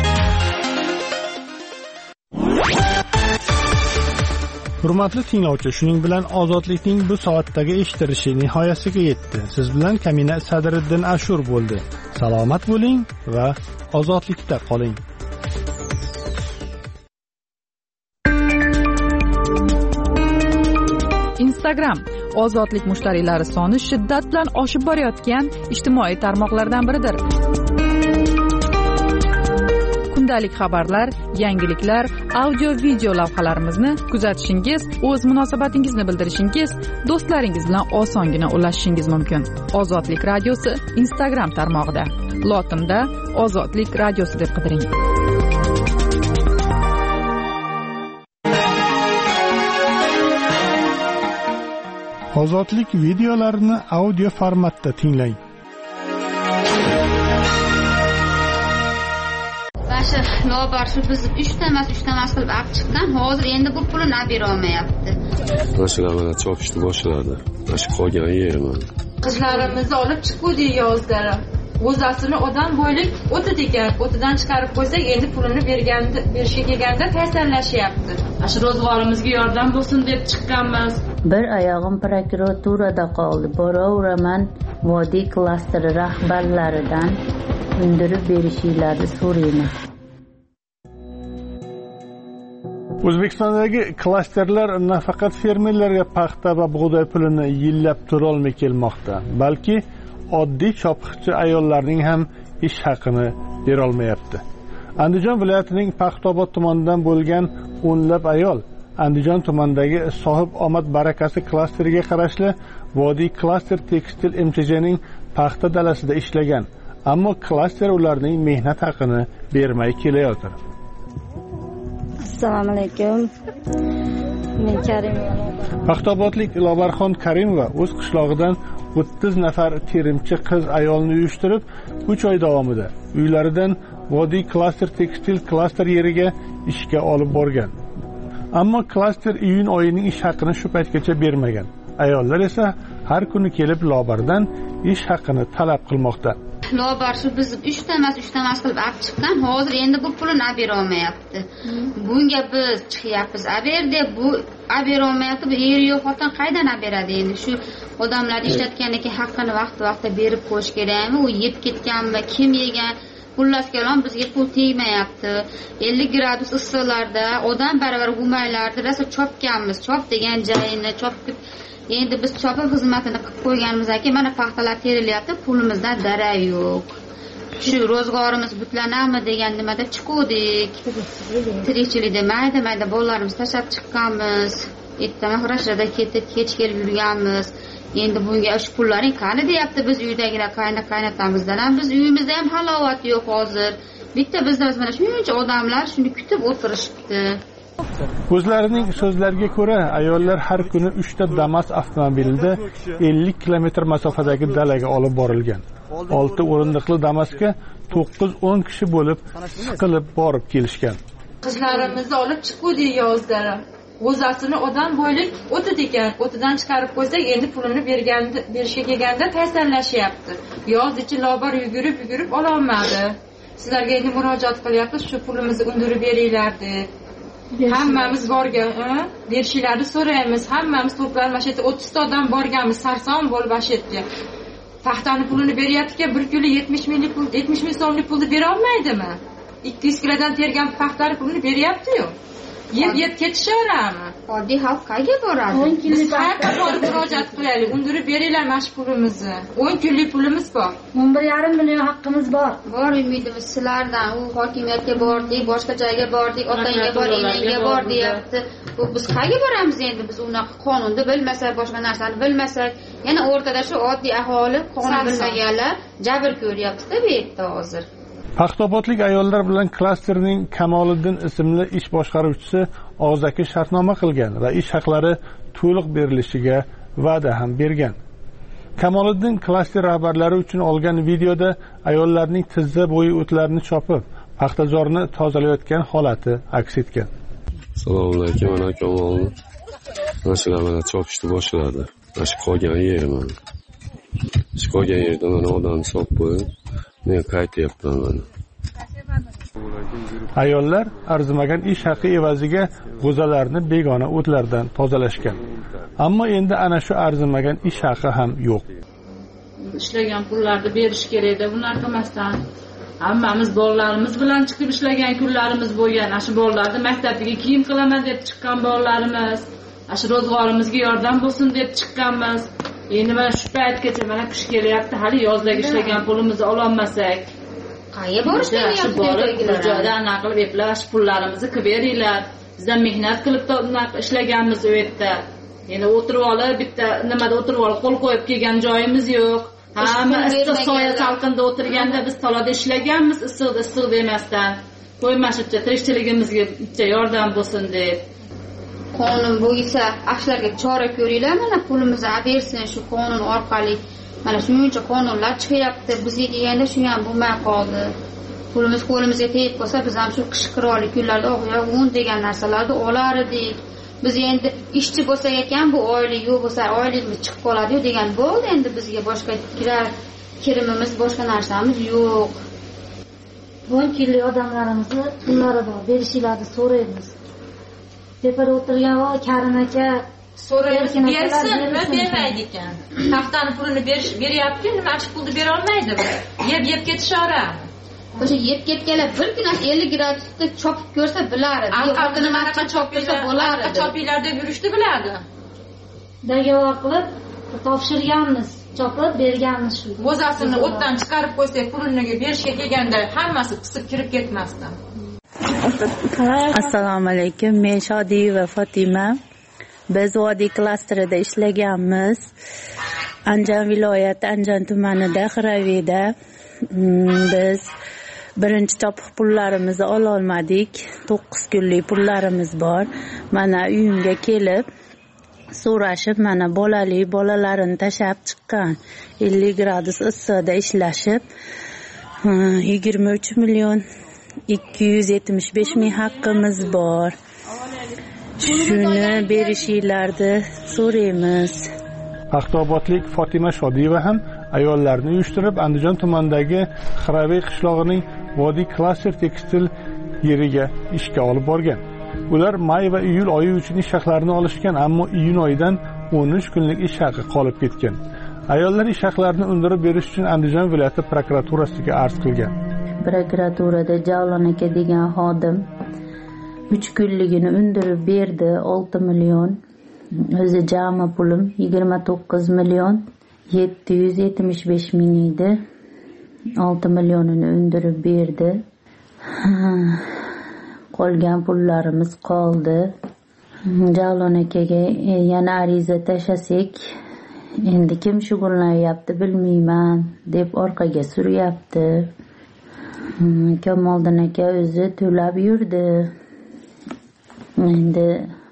Hurmatli tinglovchi, shuning bilan Ozodlikning bu soatdagi eshitilishi nihoyasiga yetdi. Siz bilan Kamina Sadriddin Ashur bo'ldi. Salomat bo'ling va ozodlikda qoling. Instagram Ozodlik mushtariylari soni shiddat bilan oshib borayotgan ijtimoiy tarmoqlardan biridir. Kundalik xabarlar, yangiliklar, audio video lavhalarimizni kuzatishingiz, o'z munosabatingizni bildirishingiz, do'stlaringiz bilan osongina ulashishingiz mumkin. Ozodlik radiosi Instagram tarmog'ida. Lotinda Ozodlik radiosi deb qidiring. Ozodlik videolarini audio formatda tinglang. Bashir Lobar shu biz uchta emas, uchta emas qilib olib chiqqan. Hozir endi bu pulni olib bera olmayapti. Mashalar mana chopishni boshladi. Mana shu qolgan yerman. Qizlarimizni olib chiquvdik yozlari. O'zasini odam bo'ylik o'ti degan, o'tidan chiqarib qo'ysak, endi pulini berganda, berishga kelganda tayyorlashyapti. Shu ro'zg'orimizga yordam bo'lsin deb chiqqanmiz. Bir oyog'im prokuraturada qoldi. Boraveraman vodiy klasteri rahbarlaridan undirib berishingizni so'rayman. O'zbekistondagi klasterlar nafaqat fermerlarga paxta va bug'doy pulini yillab to'lolmay kelmoqda, balki oddiy chopiqchi ayollarning ham ish haqini bera olmayapti. Andijon viloyatining Paxtaobod tumanidan bo'lgan o'nlab ayol Andijon tumanidagi Sohib omad barakasi klasteriga qarashli Vodiy klaster tekstil M T J'ning paxta dalasida ishlagan, ammo klaster ularning mehnat haqini bermay kelayotir. Assalomu alaykum. Men Karimova. Paxtaobodlik Lobarxon Karimova o'z qishlog'idan o'ttiz nafar terimchi qiz ayolni uyushtirib, uch oy davomida uylaridan Vodiy klaster tekstil klaster yeriga ishga olib borgan. Ammo klaster iyun oyining ish haqini shu paytgacha bermagan. Ayollar esa har kuni kelib Lobardan ish haqini talab qilmoqda. Lobar shu biz uchta emas, uchta emas qilib olib chiqqan. Hozir endi bu pulni olib bera olmayapti. Bunga biz chiqyapmiz, olib ber deb, bu olib bera olmayapti. Bu er yo'q xotin qaydan olib beradi endi? Shu odamlar ishlatgandan keyin haqqini vaqti-vaqtida berib qo'yish kerakmi? U yeb ketganmi, kim yegan? Xullas kalom bizga pul tegmayapti. ellik gradus issiqlarda odam baravar g'umaylarda rosa chopganmiz. Chop degan joyini chopib, endi biz chopib xizmatini qilib qo'yganimizdan keyin mana paxtalar terilyapti, pulimizdan darak yo'q. Shu ro'zg'orimiz butlanami degan nimada chiqdik. Tirikchilikda mayda-mayda bolalarimiz tashlab chiqqanmiz. Ertaman xirashada ketib, kech kelib yurganmiz. Endi bunga ush pullaring qani deyapti biz uydagilar, qayna-qaynatamizdan ham biz uyimizda ham halovat yo'q hozir. Bitta bizda mana shuncha odamlar shuni kutib o'tirishibdi. O'zlarining so'zlariga ko'ra, ayollar har kuni uchta Damas avtomobilida ellik kilometr masofadagi dalaga olib borilgan. olti o'rindiqli Damasga to'qqiz o'n kishi bo'lib, siqilib borib kelishgan. Qizlarimizni olib chiquvdik yozlari. O'zasini odam bo'ylik o'ti degan, o'tidan chiqarib qo'ysak, endi pulini berganda, berishga kelganda tayyorlashyapti. Yoz ichi Lobar yugurib-yugurib ola olmadi. Sizlarga endi murojaat qilyapmiz, shu pulimizni undirib beringlar deb. Hammamiz borgan, berishlarini so'raymiz. Hammamiz to'planib mana shu yerda o'ttiz ta odam borganmiz, sarson bo'lib mana shu yerga. Paxtani pulini beryapti-ki, bir kilo yetmish ming pul, yetmish ming so'mlik pulni bera olmaydimi? ikki yuz kilodan tergan paxtani pulini beryapti-yu. Yeb yeb ketishaverami? Oddiy xalq qayerga boradi? Biz qayerga borib murojaat qilaylik? Undirib beringlar mana shu pulimizni. o'n kunlik pulimiz bor. o'n bir yarim million haqqimiz bor. Bor umidimiz sizlardan. U hokimiyatga bordik, boshqa joyga bordik, otangga bor, enangga bor deyapti. Bu biz qayerga boramiz endi? Biz unaqa qonunni bilmasak, boshqa narsani bilmasak, yana o'rtada shu oddiy aholi qonun bilmaganlar jabr ko'ryapti-da bu yerda hozir. Paxtaobodlik ayollar bilan klasterning Kamoliddin ismli ish boshqaruvchisi og'zaki shartnoma qilgan va ish haqlari to'liq berilishiga va'da ham bergan. Kamoliddin klaster rahbarlari uchun olgan videoda ayollarning tizza bo'yi o'tlarni chopib, paxtazorni tozalayotgan holati aks etgan. Assalomu alaykum, mana akamolni mana shular mana chopishni boshladi. Mana shu qolgan yer mana. Shu qolgan yerda mana odamni solib qo'yib, men qaytyapman mana. Ayollar arzimagan ish haqi evaziga g'o'zalarni begona o'tlardan tozalashgan. Ammo endi ana shu arzimagan ish haqi ham yo'q. Ishlagan pullarni berish kerak-da, bunaqa qilmasdan. Hammamiz bolalarimiz bilan chiqib ishlagan kunlarimiz bo'lgan. Ana shu bolalarni maktabiga kiyim qilaman deb chiqqan bolalarimiz, ana shu ro'zg'orimizga yordam bo'lsin deb chiqqanmiz. Endi mana shu paytgacha mana qish kelyapti, hali yozdagi ishlagan pulimizni olib olmasak. Qayerga borish kerak? Bu joyda anaqa qilib eplar, shu pullarimizni qilib beringlar. Bizdan mehnat qilib ishlaganmiz u yerda. Endi o'tirib olib, bitta nimada o'tirib olib, qo'l qo'yib kelgan joyimiz yo'q. Hamma issiq soya salqinda o'tirganda biz talada ishlaganmiz, issiq issiq demasdan. Qo'ymashibcha tirikchiligimizga bitta yordam bo'lsin deb. Qonun bo'yicha ashlarga chora ko'ringlar, mana pulimizni olib bersin shu qonun orqali. Mana shuncha qonunlar chiqyapti, bizga kelganda shu ham bo'lmay qoldi. Pulimiz qo'limizga tegib qolsa, biz ham shu qish qiroli kunlarda oqyoq un degan narsalarni olar edik. Biz endi ishchi bo'lsak ekan, bu oylik yo'q bo'lsa, oyligimiz chiqib qoladi-yu degan bo'ldi. Endi bizga boshqa kirar kirimimiz, boshqa narsamiz yo'q. Vakilli odamlarimizni pullari bor, berishinglarni so'raymiz. Tepada o'tirgan va Karim aka so'raymiz, bersin, bermaydi ekan. Haftani pulini berish beryapti, nima shu pulni bera olmaydi. Yeb yeb ketishaveradi. O'sha yeb ketganlar bir kun ellik gradusda chopib ko'rsa biladi. Alqatini manaqa chopib ko'rsa bo'ladi. Chopinglar deb yurishdi biladi. Dagovor qilib topshirganmiz, chopib berganmiz shu. Bo'zasini o'tdan chiqarib qo'ysak, pulini berishga kelganda hammasi qisib kirib ketmasdan. Assalomu alaykum, men Shodiyeva Fatima. Biz Vodiy klasterida ishlaganmiz. Andijon viloyati Andijon tumanida Xiraviyda. Biz birinchi chopiq pullarimizni ola olmadik. to'qqiz kunlik pullarimiz bor. Mana uyimga kelib so'rashib, mana bolali bolalarini tashab chiqqan. ellik gradus issiqda ishlashib, yigirma uch million ikki yuz yetmish besh ming haqqimiz bor. Shuni berishinglarni so'raymiz. Paxtaobodlik Fatima Shodiyeva ham ayollarni uyushtirib Andijon tumanidagi Xiraviy qishlog'ining Vodiy klaster tekstil yeriga ishga olib borgan. Ular may va iyul oyi uchun ish haqlarini olishgan, ammo iyun oyidan o'n uch kunlik ish haqi qolib ketgan. Ayollar ish haqlarini undirib berish uchun Andijon viloyati prokuraturasiga arz qilgan. Prokuraturada Javlon aka degan xodim uch kunligini undirib berdi, olti million. O'zi jami pulim yigirma to'qqiz million yetti yuz yetmish besh ming edi. olti millionini undirib berdi. Qolgan pullarimiz qoldi. Javlon akaga yana ariza tashlasak, endi kim shug'ullanyapti bilmayman deb orqaga suryapti. Kamoliddin aka o'zi to'lab yurdi. Endi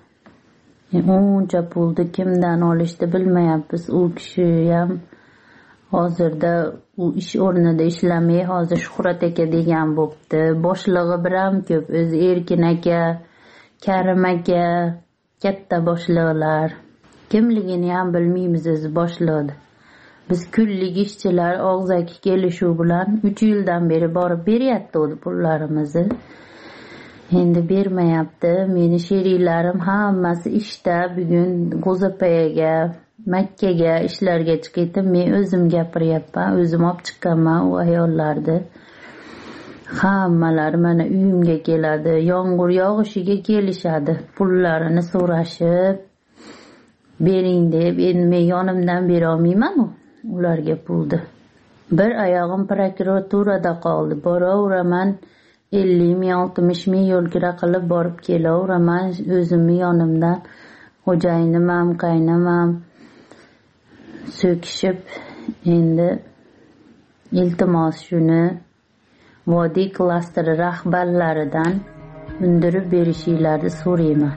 uncha pulni kimdan olishni bilmayapmiz. U kishi ham hozirda u ish o'rnida ishlamay, hozir Shuhrat aka degan bo'pti. Boshlig'i biram ko'p, o'zi Erkin aka, Karim aka, katta boshliqlar. Kimligini ham bilmaymiz o'zi boshliqni. Biz kunlik ishchilar og'zaki kelishuv bilan uch yildan beri borib beryapti o'zi pullarimizni. Endi bermayapti. Meni sheriklarim hammasi ishda. Bugun G'o'zapayaga, Makkaga ishlarga chiqdim. Men o'zim gapiryapman, o'zim olib chiqqanman u ayollarni. Hammalar mana uyimga keladi. Yomg'ir yog'ishiga kelishadi. Pullarini so'rashib bering deb. Endi men yonimdan bera olmayman ularga pulni. Bir oyog'im prokuraturada qoldi. Boraveraman. ellik ming oltmish ming yo'lkira qilib borib kelaveraman o'zimni yonimdan. Xo'jayinim ham, qaynam ham so'kishib, endi iltimos shuni Vodiy klasteri rahbarlaridan undirib berishinglarni so'rayman.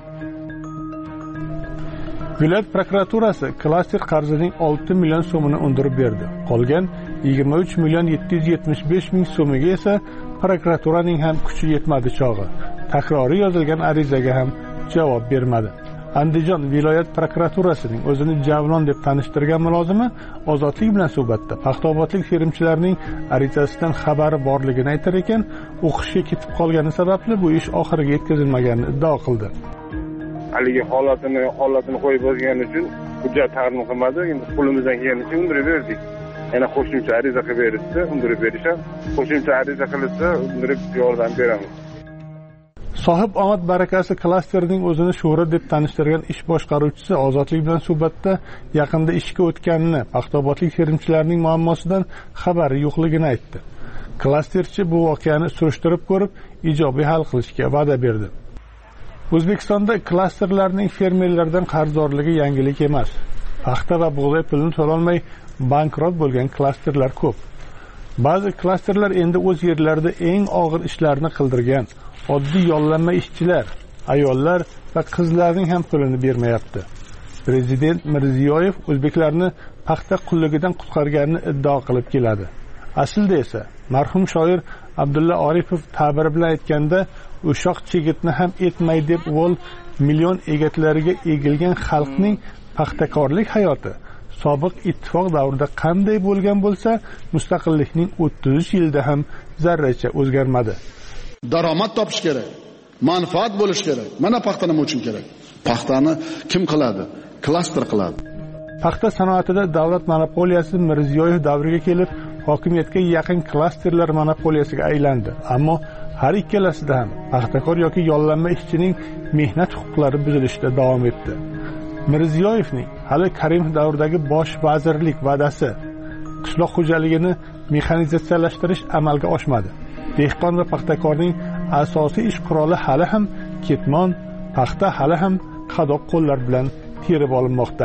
Viloyat prokuraturasi klaster qarzining olti million so'mini undirib berdi. Qolgan yigirma uch million yetti yuz yetmish besh ming so'miga esa prokuraturaning ham kuchi yetmadi chog'i. Takroriy yozilgan arizaga ham javob bermadi. Andijon viloyat prokuraturasining o'zini Javlon deb tanishtirgan mulozimi Ozodlik bilan suhbatda paxtaobodlik terimchilarning arizasidan xabari borligini aytar ekan, o'qishga ketib qolgani sababli bu ish oxiriga yetkazilmaganini iddao qildi. Haligi holatini holatini qo'yib o'tgani uchun hujjat taqdim qilmadi. Endi qo'limizdan kelganicha undirib berdik. Yana qo'shimcha ariza qilib berishdi, undirib berishgan. Qo'shimcha ariza qilsa, undirib yordam beramiz. Sohib omad barakasi klasterining o'zini shuhrat deb tanishtirgan ish boshqaruvchisi Ozodlik bilan suhbatda yaqinda ishga o'tganini, paxtaobodlik terimchilarning muammosidan xabari yo'qligini aytdi. Klasterchi bu voqeani surishtirib ko'rib, ijobiy hal qilishga va'da berdi. O'zbekistonda klasterlarning fermerlardan qarzdorligi yangilik emas. Paxta va bug'doy pulini to'lolmay bankrot bo'lgan klasterlar ko'p. Ba'zi klasterlar endi o'z yerlarida eng og'ir ishlarni qildirgan oddiy yollanma ishchilar, ayollar va qizlarning ham pulini bermayapti. Prezident Mirziyoyev o'zbeklarni paxta qulligidan qutqarganini iddao qilib keladi. Aslida esa marhum shoir Abdulla Oripov ta'biri bilan aytganda, o'shoq chigitni ham etmay deb o'l million egatlariga egilgan xalqning paxtakorlik hayoti sobiq ittifoq davrida qanday bo'lgan bo'lsa, mustaqillikning o'ttiz uch yilda ham zarracha o'zgarmadi. Daromad topish kerak, manfaat bo'lish kerak. Mana paxta nima uchun kerak? Paxtani kim qiladi? Klaster qiladi. Paxta sanoatida davlat monopoliyasi Mirziyoyev davriga kelib, hokimiyatga yaqin klasterlar monopoliyasiga aylandi. Ammo har ikkalasida ham paxtakor yoki yollanma ishchining mehnat huquqlari buzilishda davom etdi. Mirziyoyevning hali Karimov davridagi bosh vazirlik va'dasi qishloq xo'jaligini mexanizatsiyalashtirish amalga oshmadi. Dehqon va paxtakorning asosiy ish quroli hali ham ketmon, paxta hali ham qadoq qo'llar bilan terib olinmoqda.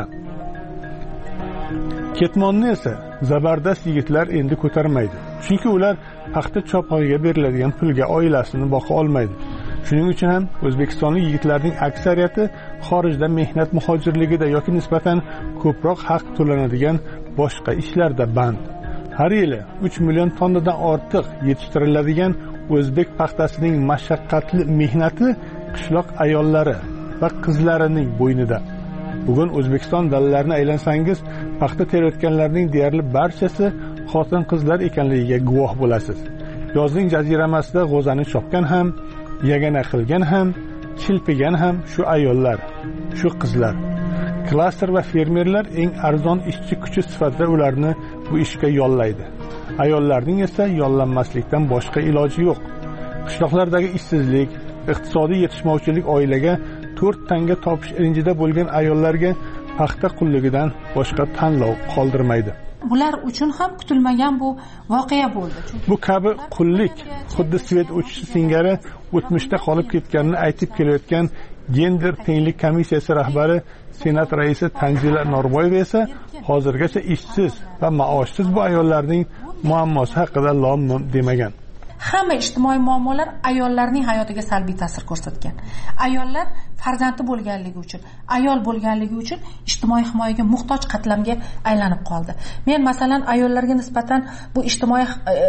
Ketmonni esa zabardast yigitlar endi ko'tarmaydi. Chunki ular paxta chopog'iga beriladigan pulga oilasini boqa olmaydi. Shuning uchun ham o'zbekistonlik yigitlarning aksariyati xorijda mehnat muhojirligida yoki nisbatan ko'proq haq to'lanadigan boshqa ishlarda band. Har yili uch million tonnadan ortiq yetishtiriladigan o'zbek paxtasining mashaqqatli mehnati qishloq ayollari va qizlarining bo'ynida. Bugun O'zbekiston dallalarini aylansangiz, paxta terayotganlarning deyarli barchasi xotin-qizlar ekanligiga guvoh bo'lasiz. Yozning jaziramasida g'o'zani chopgan ham, yagana qilgan ham, chilpigan ham shu ayollar, shu qizlar. Klaster va fermerlar eng arzon ishchi kuchi sifatida ularni bu ishga yollaydi. Ayollarning esa yollanmaslikdan boshqa iloji yo'q. Qishloqlardagi ishsizlik, iqtisodiy yetishmovchilik oilaga to'rt tanga topish ilinjida bo'lgan ayollarga paxta qulligidan boshqa tanlov qoldirmaydi. Bular uchun ham kutilmagan bu voqea bo'ldi. Bu kabi qullik xuddi svet o'chishi singari o'tmishda qolib ketganini aytib kelayotgan Gender tenglik komissiyasi rahbari Senat raisi Tanzila Norboyeva esa hozirgacha ishsiz va maoshsiz bu ayollarning muammosi haqida lom-mim demagan. Hamma ijtimoiy muammolar ayollarning hayotiga salbiy ta'sir ko'rsatgan. Ayollar farzandi bo'lganligi uchun, ayol bo'lganligi uchun ijtimoiy himoyaga muhtoj qatlamga aylanib qoldi. Men masalan ayollarga nisbatan bu ijtimoiy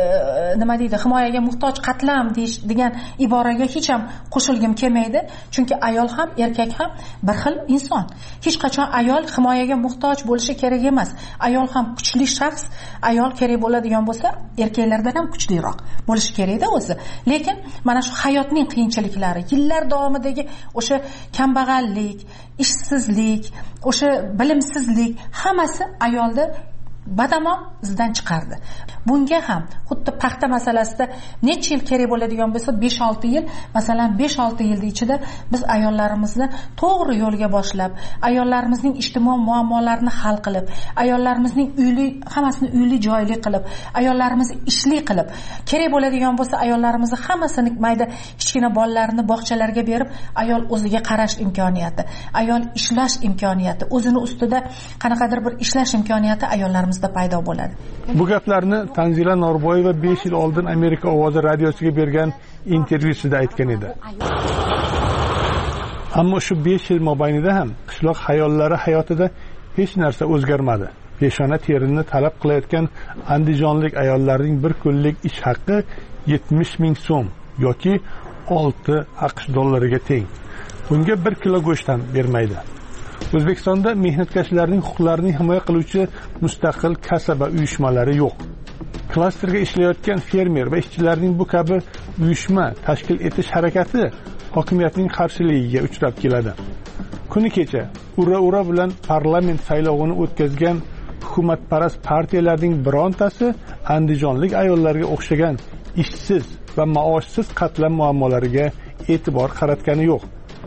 e, nima deydi, himoyaga muhtoj qatlam degan iboraga hech ham qo'shilgim kelmaydi, chunki ayol ham, erkak ham bir xil inson. Hech qachon ayol himoyaga muhtoj bo'lishi kerak emas. Ayol ham kuchli shaxs, ayol kerak bo'ladigan bo'lsa, erkaklardan ham kuchliroq bo'lishi kerakda o'zi. Lekin mana shu hayotning qiyinchiliklari, yillar davomidagi o'sha kambag'allik, ishsizlik, o'sha bilimsizlik hammasi ayolni badamon izdan chiqardi. Bunga ham xuddi paxta masalasida necha yil kerak bo'ladigan bo'lsa, besh olti yil, masalan besh olti yil ichida biz ayollarimizni to'g'ri yo'lga boshlab, ayollarimizning ijtimoiy muammolarini hal qilib, ayollarimizning uyli, hammasini uyli joyli qilib, ayollarimizni ishli qilib, kerak bo'ladigan bo'lsa ayollarimizni hammasini mayda kichkina bolalarni bog'chalarga berib, ayol o'ziga qarash imkoniyati, ayol ishlash imkoniyati, o'zini ustida qanaqadir bir ishlash imkoniyati ayollarimiz paydo bo'ladi. Bu gaplarni Tanzila Norboyeva besh yil oldin Amerika ovozi radiosiga bergan intervyusida aytgan edi. Ammo shu besh yil mobaynida ham qishloq ayollari hayotida hech narsa o'zgarmadi. Peshona terini talab qilayotgan andijonlik ayollarning bir kunlik ish haqqi yetmish ming so'm yoki olti AQSh dollariga teng. bunga bir kilo go'sht ham bermaydi. O'zbekistonda mehnatkashlarning huquqlarini himoya qiluvchi mustaqil kasaba uyushmalari yo'q. Klasterga ishlayotgan fermer va ishchilarning bu kabi uyushma tashkil etish harakati hokimiyatning qarshiligiga uchrab keladi. Kuni kecha ura-ura bilan parlament saylovini o'tkazgan hukumatparast partiyalarning birontasi andijonlik ayollarga o'xshagan ishsiz va maoshsiz qatlam muammolariga e'tibor qaratgani yo'q.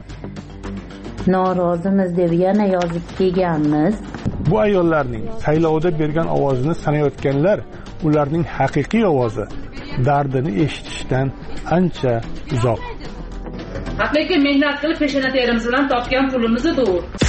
Norozimiz deb yana yozib kelganmiz. Bu ayollarning saylovda bergan ovozini sanayotganlar ularning haqiqiy ovozi, dardini eshitishdan ancha uzoq. Haqiqiy mehnat qilib peshona terimiz bilan topgan pulimizni-ku.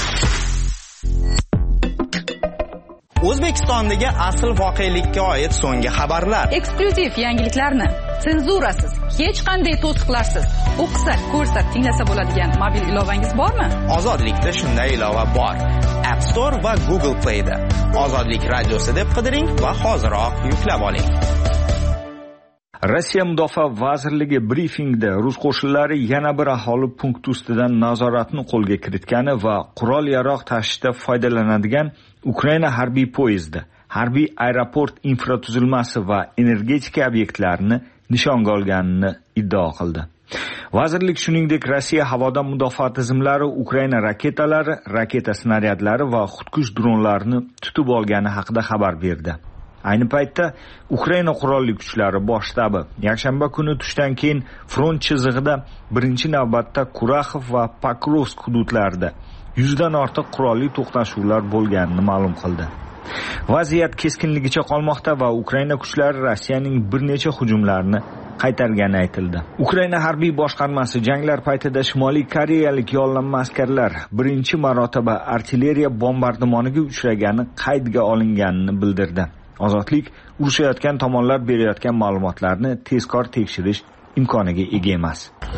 O'zbekistondagi asl voqelikka oid so'nggi xabarlar. Eksklyuziv yangiliklarni senzurasiz, hech qanday to'siqlarsiz o'qisa, ko'rsa, tinglasa bo'ladigan mobil ilovangiz bormi? Ozodlikda shunday ilova bor. App Store va Google Play da. Ozodlik radiosi deb qidiring va hoziroq yuklab oling. Rossiya Mudofaa vazirligi brifingda rus qo'shinlari yana bir aholi punkti ustidan nazoratni qo'lga kiritgani va qurol-yarog' tashishda foydalanadigan Ukraina harbiy poyezdi, harbiy aeroport infratuzilmasi va energetika obyektlarini nishonga olganini iddao qildi. Vazirlik shuningdek Rossiya havodan mudofaa tizimlari Ukraina raketalari, raketa snaryadlari va xudkush dronlarini tutib olgani haqida xabar berdi. Ayni paytda Ukraina qurolli kuchlari bosh shtabi yakshanba kuni tushdan keyin front chizig'ida birinchi navbatda Kuraxov va Pokrovsk hududlarida yuzdan ortiq qurolli to'qnashuvlar bo'lganini ma'lum qildi. Vaziyat keskinligicha qolmoqda va Ukraina kuchlari Rossiyaning bir necha hujumlarini qaytargani aytildi. Ukraina harbiy boshqarmasi janglar paytida Shimoliy Koreyalik yollanma askarlar birinchi marotaba artilleriya bombardimoniga uchragani qaydga olinganini bildirdi. Ozodlik urushayotgan tomonlar berayotgan ma'lumotlarni tezkor tekshirish imkoniga ega emas.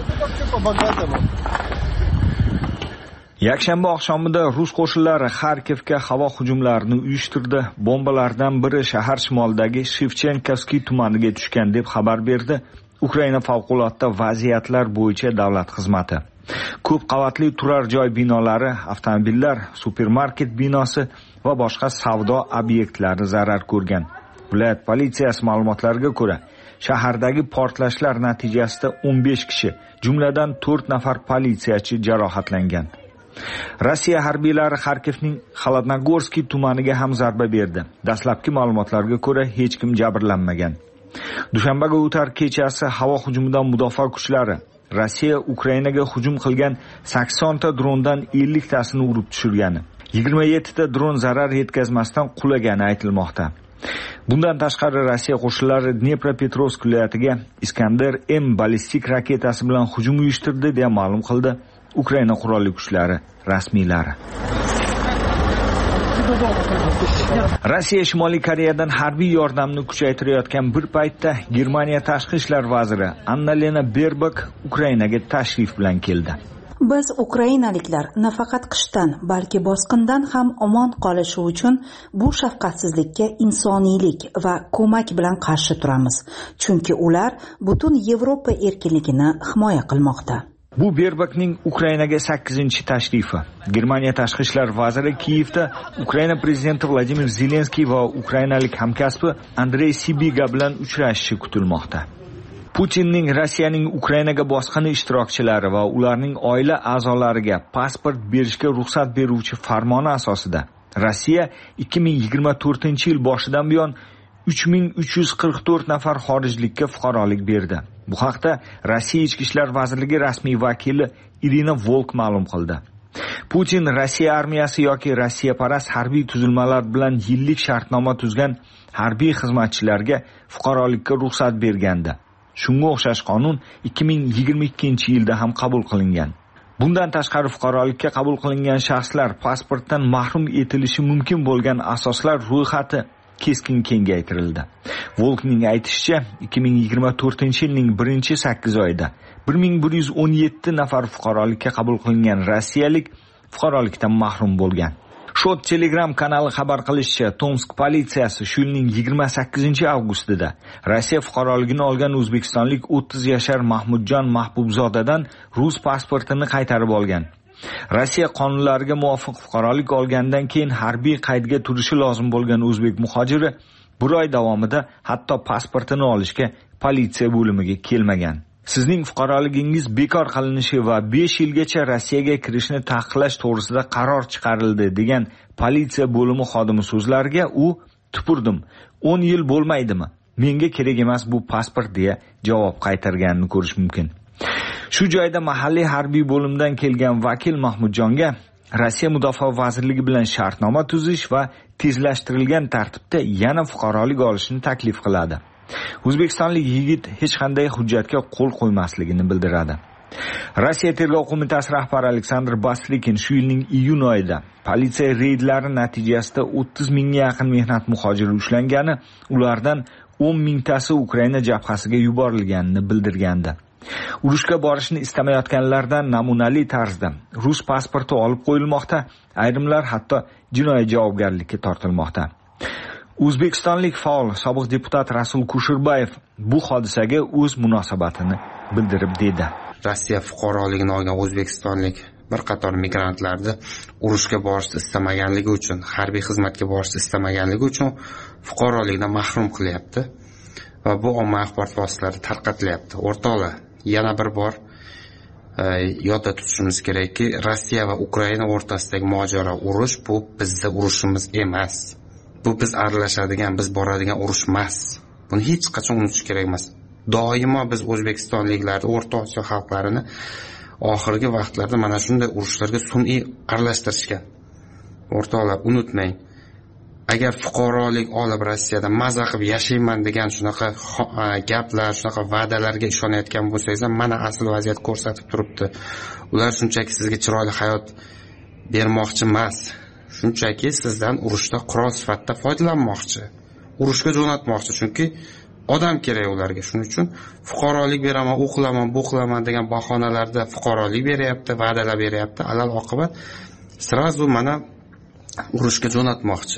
Yakshanba oqshomida rus qo'shinlari Xarkivga havo hujumlarini uyushtirdi. Bombalardan biri shahar shimolidagi Shevchenkovskiy tumaniga tushgan deb xabar berdi Ukraina favqulodda vaziyatlar bo'yicha davlat xizmati. Ko'p qavatli turar joy binolari, avtomobillar, supermarket binosi va boshqa savdo obyektlari zarar ko'rgan. Viloyat politsiyasi ma'lumotlariga ko'ra, shahardagi portlashlar natijasida o'n besh kishi, jumladan to'rt nafar politsiyachi jarohatlangan. Rossiya harbiylari Xarkivning Xolodnogorskiy tumaniga ham zarba berdi. Dastlabki ma'lumotlarga ko'ra hech kim jabrlanmagan. Dushanbaga o'tar kechasi havo hujumidan mudofaa kuchlari Rossiya Ukrainaga hujum qilgan sakson ta drondan ellik tasini urib tushirgani, yigirma yetti ta dron zarar yetkazmasdan qulagani aytilmoqda. Bundan tashqari Rossiya qo'shinlari Dnepropetrovsk viloyatiga Iskander M ballistik raketasi bilan hujum uyushtirdi deya ma'lum qildi Ukraina qurolli kuchlari rasmiylari. Rossiya Shimoliy Koreyadan harbiy yordamni kuchaytirayotgan bir paytda Germaniya tashqi ishlar vaziri Annalena Baerbock Ukrainaga tashrif bilan keldi. Biz ukrainaliklar nafaqat qishdan, balki bosqindan ham omon qolishi uchun bu shafqatsizlikka insoniylik va ko'mak bilan qarshi turamiz. Chunki ular butun Yevropa erkinligini himoya qilmoqda. Bu Baerbockning Ukrainaga sakkizinchi tashrifi. Germaniya tashqi ishlar vaziri Kiyevda Ukraina prezidenti Vladimir Zelenskiy va ukrainalik hamkasbi Andrey Sibiga bilan uchrashishi kutilmoqda. Putinning Rossiyaning Ukrainaga bosqini ishtirokchilari va ularning oila a'zolariga pasport berishga ruxsat beruvchi farmoni asosida Rossiya ikki ming yigirma to'rtinchi yil boshidan buyon uch ming uch yuz qirq to'rt nafar xorijlikka fuqarolik berdi. Bu haqda Rossiya Ichki ishlar vazirligi rasmiy vakili Irina Volk ma'lum qildi. Putin Rossiya armiyasi yoki Rossiyaparast harbiy tuzilmalar bilan yillik shartnoma tuzgan harbiy xizmatchilarga fuqarolikka ruxsat bergandi. Shunga o'xshash qonun ikki ming yigirma ikkinchi yilda ham qabul qilingan. Bundan tashqari fuqarolikka qabul qilingan shaxslar pasportdan mahrum etilishi mumkin bo'lgan asoslar ro'yxati keskin kengaytirildi. Volkning aytishicha, ikki ming yigirma to'rtinchi yilning birinchi sakkiz oyida bir ming bir yuz o'n yetti nafar fuqarolikka qabul qilingan rossiyalik fuqarolikdan mahrum bo'lgan. Shot Telegram kanali xabar qilishicha, Tomsk politsiyasi shu yilning yigirma sakkizinchi avgustida Rossiya fuqaroligini olgan o'zbekistonlik o'ttiz yashar Mahmudjon Mahbubzodadan rus pasportini qaytarib olgan. Rossiya qonunlariga muvofiq fuqarolik olgandan keyin harbiy qaydga turishi lozim bo'lgan o'zbek muhojiri bir oy davomida hatto pasportini olishga politsiya bo'limiga kelmagan. Sizning fuqaroligingiz bekor qilinishi va besh yilgacha Rossiyaga kirishni taqiqlash to'g'risida qaror chiqarildi degan politsiya bo'limi xodimi so'zlariga u tupurdim. o'n yil bo'lmaydimi? Menga kerak emas bu pasport deya javob qaytarganini ko'rish mumkin. Shu joyda mahalliy harbiy bo'limdan kelgan vakil Mahmudjonga Rossiya Mudofaa vazirligi bilan shartnoma tuzish va tezlashtirilgan tartibda yana fuqarolik olishni taklif qiladi. O'zbekistonlik yigit hech qanday hujjatga qo'l qo'ymasligini bildiradi. Rossiya Tergov qo'mitasi rahbari Aleksandr Baslikin shu yilning iyun oyida politsiya reydlari natijasida o'ttiz mingga yaqin mehnat muhojiri ushlangani, ulardan o'n mingtasi Ukraina jabhasiga yuborilganini bildirgandi. Urushga borishni istamayotganlardan namunali tarzda rus pasporti olib qo'yilmoqda, ayrimlar hatto jinoiy javobgarlikka tortilmoqda. O'zbekistonlik faol sobiq deputat Rasul Kushirbayev bu hodisaga o'z munosabatini bildirib dedi. Rossiya fuqaroligini olgan o'zbekistonlik bir qator migrantlarni urushga borishni istamaganligi uchun, harbiy xizmatga borishni istamaganligi uchun fuqarolikdan mahrum qilyapti va bu ommaviy axborot vositalarida tarqatilyapti. O'rtoqlar, yana bir bor e, yodda tutishimiz kerakki, Rossiya va Ukraina o'rtasidagi mojaro, urush bu bizning urushimiz emas. Bu biz aralashadigan, biz boradigan urush emas. Buni hech qachon unutish kerak emas. Doimo biz O'zbekistonliklarni, O'rta Osiyo xalqlarini oxirgi vaqtlarda mana shunday urushlarga sun'iy aralashtirishgan. O'rtoqlar, unutmang. Agar fuqarolik olib Rossiyada maza qilib yashayman degan shunaqa gaplar, shunaqa va'dalarga ishonayotgan bo'lsangiz, mana asl vaziyat ko'rsatib turibdi. Ular shunchaki sizga chiroyli hayot bermoqchi emas. Shunchaki sizdan urushda qurol sifatida foydalanmoqchi. Urushga jo'natmoqchi, chunki odam kerak ularga. Shuning uchun fuqarolik beraman, u qilaman, bu qilaman degan bahonalarda fuqarolik beryapti, va'dalar beryapti. Alal oqibat sirazu mana urushga jo'natmoqchi.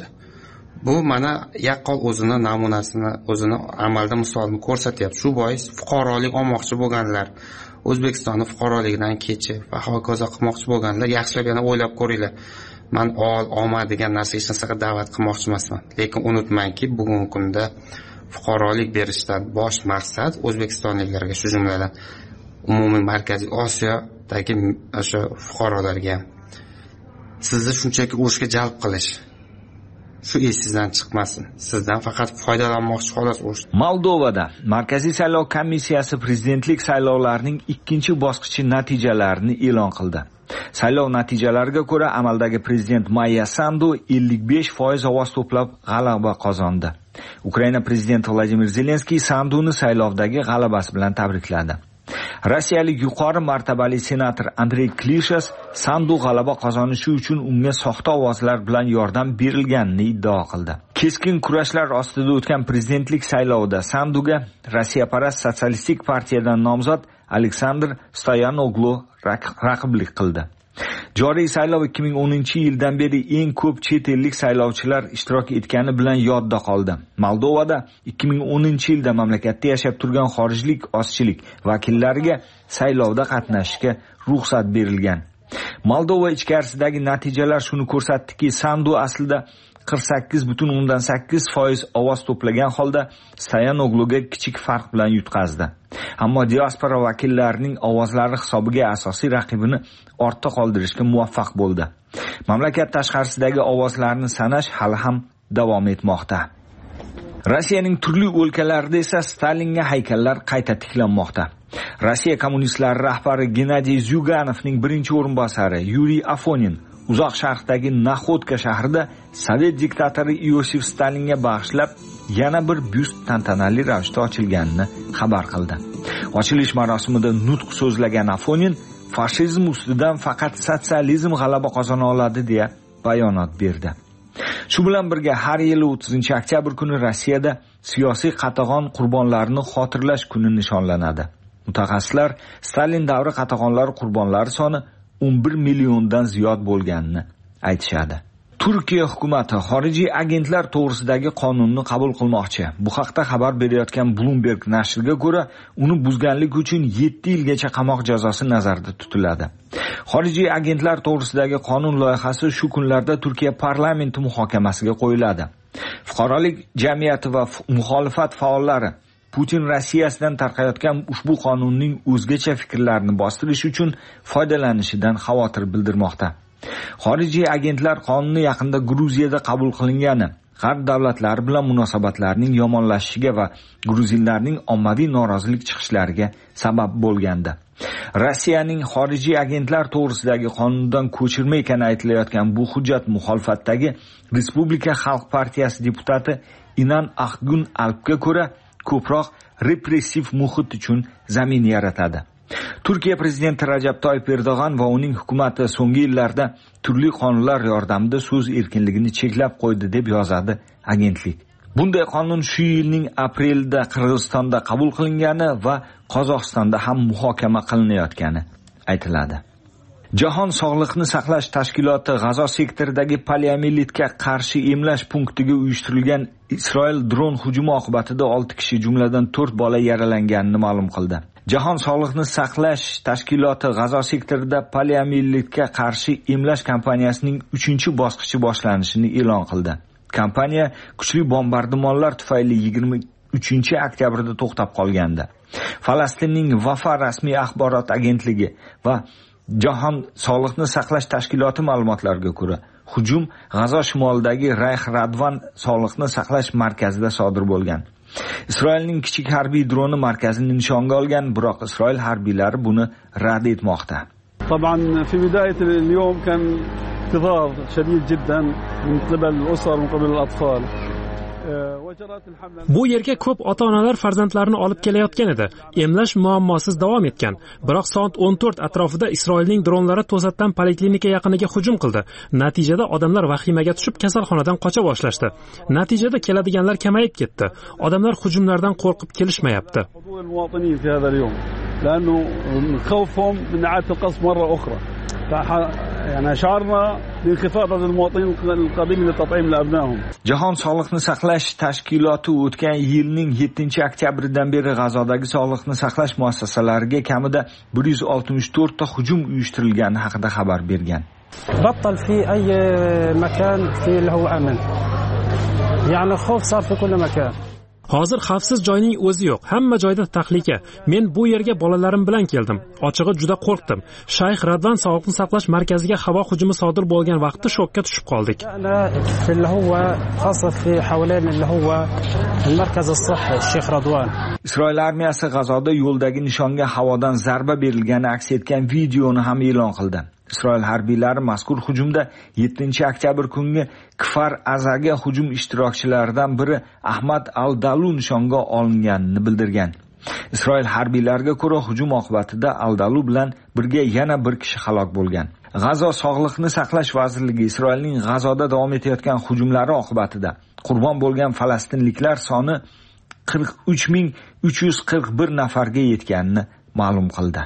Bu mana yaqqol o'zini namunasini, o'zini amalda misolini ko'rsatyapti. Shu bois fuqarolik olmoqchi bo'lganlar, O'zbekistonning fuqaroligidan kechib va hokazo qilmoqchi bo'lganlar yaxshilab yana o'ylab ko'ringlar. Men ol, olma degan narsa hech narsaga da'vat qilmoqchi emasman. Lekin unutmangki, bugungi kunda fuqarolik berishdan bosh maqsad O'zbekistonliklarga, shu jumladan umumiy Markaziy Osiyodagi o'sha fuqarolarga sizni shunchaki urushga jalb qilish. Shu esingizdan chiqmasin. Sizdan faqat foydalanmoqchi xolos urush. Moldovada Markaziy saylov komissiyasi prezidentlik saylovlarining ikkinchi bosqichi natijalarini e'lon qildi. Saylov natijalariga ko'ra amaldagi prezident Maya Sandu ellik besh foiz ovoz to'plab g'alaba qozondi. Ukraina prezidenti Vladimir Zelenskiy Sanduni saylovdagi g'alabasi bilan tabrikladi. Rossiyalik yuqori martabali senator Andrey Klishas Sandu g'alaba qozonishi uchun unga soxta ovozlar bilan yordam berilganini iddao qildi. Keskin kurashlar ostida o'tgan prezidentlik saylovida Sanduga Rossiyaparast sotsialistik partiyadan nomzod Aleksandr Stoyanoglu raqiblik qildi. Joriy saylov ikki ming o'ninchi yildan beri eng ko'p chet ellik saylovchilar ishtirok etgani bilan yodda qoldi. Moldovada ikki ming o'ninchi yilda mamlakatda yashab turgan xorijlik ozchilik vakillariga saylovda qatnashishga ruxsat berilgan. Moldova ichkarisidagi natijalar shuni ko'rsatdiki, Sandu aslida qirq sakkiz butun o'ndan sakkiz foiz ovoz to'plagan holda Stoyanogluga kichik farq bilan yutqazdi. Ammo diaspora vakillarining ovozlari hisobiga asosiy raqibini ortda qoldirishga muvaffaq bo'ldi. Mamlakat tashqarisidagi ovozlarni sanash hali ham davom etmoqda. Rossiyaning turli o'lkalarida esa Stalinga haykallar qayta tiklanmoqda. Rossiya kommunistlari rahbari Gennadiy Zyuganovning birinchi o'rinbosari Yuriy Afonin uzoq sharqdagi Naxodka shahrida Sovet diktatori Iosif Stalinga bag'ishlab yana bir byust tantanali ravishda ochilganini xabar qildi. Ochilish marosimida nutq so'zlagan Afonin fashizm ustidan faqat sotsializm g'alaba qozona oladi deya bayonot berdi. Shu bilan birga har yili o'ttizinchi oktyabr kuni Rossiyada siyosiy qatag'on qurbonlarini xotirlash kuni nishonlanadi. Mutaxassislar Stalin davri qatag'onlari qurbonlari soni o'n bir milliondan ziyod bo'lganini aytishadi. Turkiya hukumati xorijiy agentlar to'g'risidagi qonunni qabul qilmoqchi. Bu haqda xabar berayotgan Bloomberg nashriga ko'ra, uni buzganlik uchun yetti yilgacha qamoq jazosi nazarda tutiladi. Xorijiy agentlar to'g'risidagi qonun loyihasi shu kunlarda Turkiya parlamenti muhokamasiga qo'yiladi. Fuqarolik jamiyati va muxolifat faollari Putin Rossiyasidan tarqayotgan ushbu qonunning o'zgacha fikrlarini bostirish uchun foydalanishidan xavotir bildirmoqda. Xorijiy agentlar qonuni yaqinda Gruziyada qabul qilingani g'arb davlatlari bilan munosabatlarning yomonlashishiga va gruzinlarning ommaviy norozilik chiqishlariga sabab bo'lgandi. Rossiyaning xorijiy agentlar to'g'risidagi qonundan ko'chirma ekani aytilayotgan bu hujjat muxolifatdagi Respublika Xalq partiyasi deputati Inan Axgun Alpga ko'ra ko'proq repressiv muhit uchun zamin yaratadi. Turkiya prezidenti Rajab Toyyib Erdo'g'an va uning hukumati so'nggi yillarda turli qonunlar yordamida so'z erkinligini cheklab qo'ydi deb yozadi agentlik. Bunday qonun shu yilning aprelida Qirg'izistonda qabul qilingani va Qozog'istonda ham muhokama qilinayotgani aytiladi. Jahon Sog'liqni saqlash tashkiloti G'azo sektoridagi poliomielitga qarshi emlash punktiga uyushtirilgan Isroil dron hujumi oqibatida olti kishi jumladan to'rt bola yaralanganini ma'lum qildi. Jahon Sog'liqni saqlash tashkiloti G'azo sektorida poliomielitga qarshi emlash kampaniyasining uchinchi bosqichi boshlanishini e'lon qildi. Kompaniya kuchli bombardimonlar tufayli yigirma uchinchi oktyabrda to'xtab qolgandi. Falastinning Vafa rasmiy axborot agentligi va Jahon Sog'liqni saqlash tashkiloti ma'lumotlariga ko'ra, hujum G'azo shimolidagi Rayx Radvan sog'liqni saqlash markazida sodir bo'lgan. Isroilning kichik harbiy droni markazini nishonga olgan, biroq Isroil harbiylari buni rad etmoqda. طبعا في بداية اليوم كان انتظار شديد جدا من قبل الأسر ومن قبل الأطفال. Bu yerga ko'p ota-onalar farzandlarini olib kelayotgan edi. Emlash muammosiz davom etgan. Biroq soat o'n to'rt atrofida Isroilning dronlari to'satdan poliklinika yaqiniga hujum qildi. Natijada odamlar vahimaga tushib kasalxonadan qocha boshlashdi. Natijada keladiganlar kamayib ketdi. Odamlar hujumlardan qo'rqib kelishmayapti. يعني شعرنا بانخفاض هذا المواطنين القادمين لتطعيم لأبنائهم. Jahon Sog'liqni saqlash tashkiloti o'tgan yilning yettinchi oktyabridan beri G'azodagi sog'liqni saqlash muassasalariga kamida bir yuz oltmish to'rt ta hujum uyushtirilgani haqida xabar bergan. بطل في أي مكان في اللي هو أمن. يعني خوف صار في كل مكان. Hozir xavfsiz joyning o'zi yo'q. Hamma joyda tahlika. Men bu yerga bolalarim bilan keldim. Ochig'i juda qo'rqdim. Shayx Radvan sog'liqni saqlash markaziga havo hujumi sodir bo'lgan vaqtda shokka tushib qoldik. اللي هو خاصة في حوالين اللي هو المركز الصحي الشيخ رضوان. Isroil armiyasi G'azoda yo'ldagi nishonga havodan zarba berilgani aks etgan videoni ham e'lon qildi. Isroil harbiylari mazkur hujumda yettinchi oktyabr kungi Kfar Azaga hujum ishtirokchilaridan biri Ahmad Al-Dalu nishonga olinganini bildirgan. Isroil harbiylariga ko'ra hujum oqibatida Al-Dalu bilan birga yana bir kishi halok bo'lgan. G'azo sog'liqni saqlash vazirligi Isroilning G'azoda davom etayotgan hujumlari oqibatida qurbon bo'lgan falastinliklar soni qirq uch ming uch yuz qirq bir nafarga yetganini ma'lum qildi.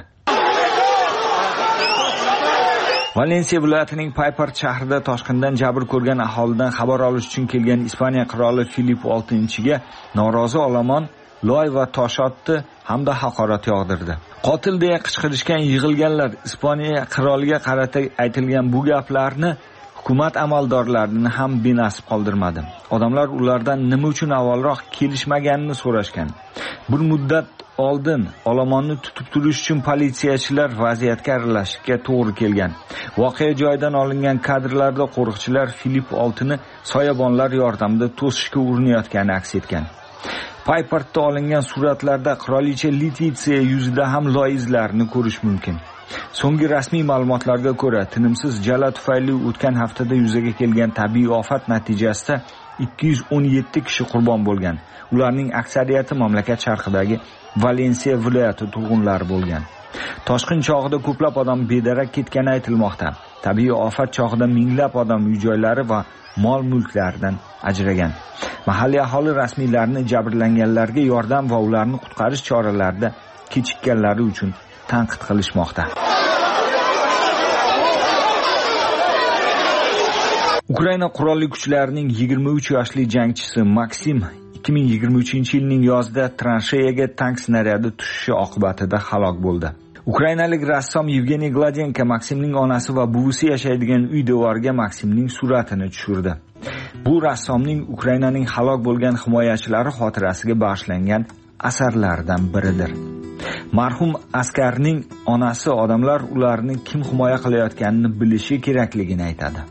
Valensiya viloyatining Paypart shahrida toshqindan jabr ko'rgan aholidan xabar olish uchun kelgan Ispaniya qiroli Filip oltinchiga norozi olomon loy va tosh otdi hamda haqorat yog'dirdi. Qotil deya qichqirishgan yig'ilganlar Ispaniya qiroliga qarata aytilgan bu gaplarni hukumat amaldorlarini ham benasib qoldirmadi. Odamlar ulardan nima uchun avvalroq kelishmaganini so'rashgan. Bir muddat oldin olomonni tutib turish uchun politsiyachilar vaziyatga aralashishga to'g'ri kelgan. Voqea joyidan olingan kadrlarda qo'riqchilar Filip oltini soyabonlar yordamida to'sishga urinayotgani aks etgan. Paypartda olingan suratlarda qirolicha Letitsiya yuzida ham loy izlarini ko'rish mumkin. So'nggi rasmiy ma'lumotlarga ko'ra, tinimsiz jala tufayli o'tgan haftada yuzaga kelgan tabiiy ofat natijasida ikki yuz o'n yetti kishi qurbon bo'lgan. Ularning aksariyati mamlakat sharqidagi Valensiya viloyati turg'unlari bo'lgan. Toshqin chog'ida ko'plab odam bedarak ketgani aytilmoqda. Tabiiy ofat chog'ida minglab odam uy-joylari va mol-mulklaridan ajragan. Mahalliy aholi rasmiylarni jabrlanganlarga yordam va ularni qutqarish choralarida kechikkanlari uchun tanqid qilishmoqda. Ukraina qurolli kuchlarining yigirma uch yoshli jangchisi Maksim ikki ming yigirma uchinchi yilning yozida transheyaga tank snaryadi tushishi oqibatida halok bo'ldi. Ukrainalik rassom Yevgeniy Gladenko Maksimning onasi va buvisi yashaydigan uy devoriga Maksimning suratini tushirdi. Bu rassomning Ukrainaning halok bo'lgan himoyachilari xotirasiga bag'ishlangan asarlaridan biridir. Marhum askarning onasi odamlar ularni kim himoya qilayotganini bilishi kerakligini aytadi.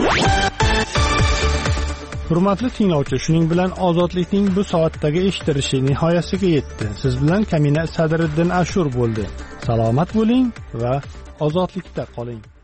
Hurmatli tinglovchi, shuning bilan ozodlikning bu soatdagi eshittirishi nihoyasiga yetdi. Siz bilan Kamina Sadriddin Ashur bo'ldi. Salomat bo'ling va ozodlikda qoling.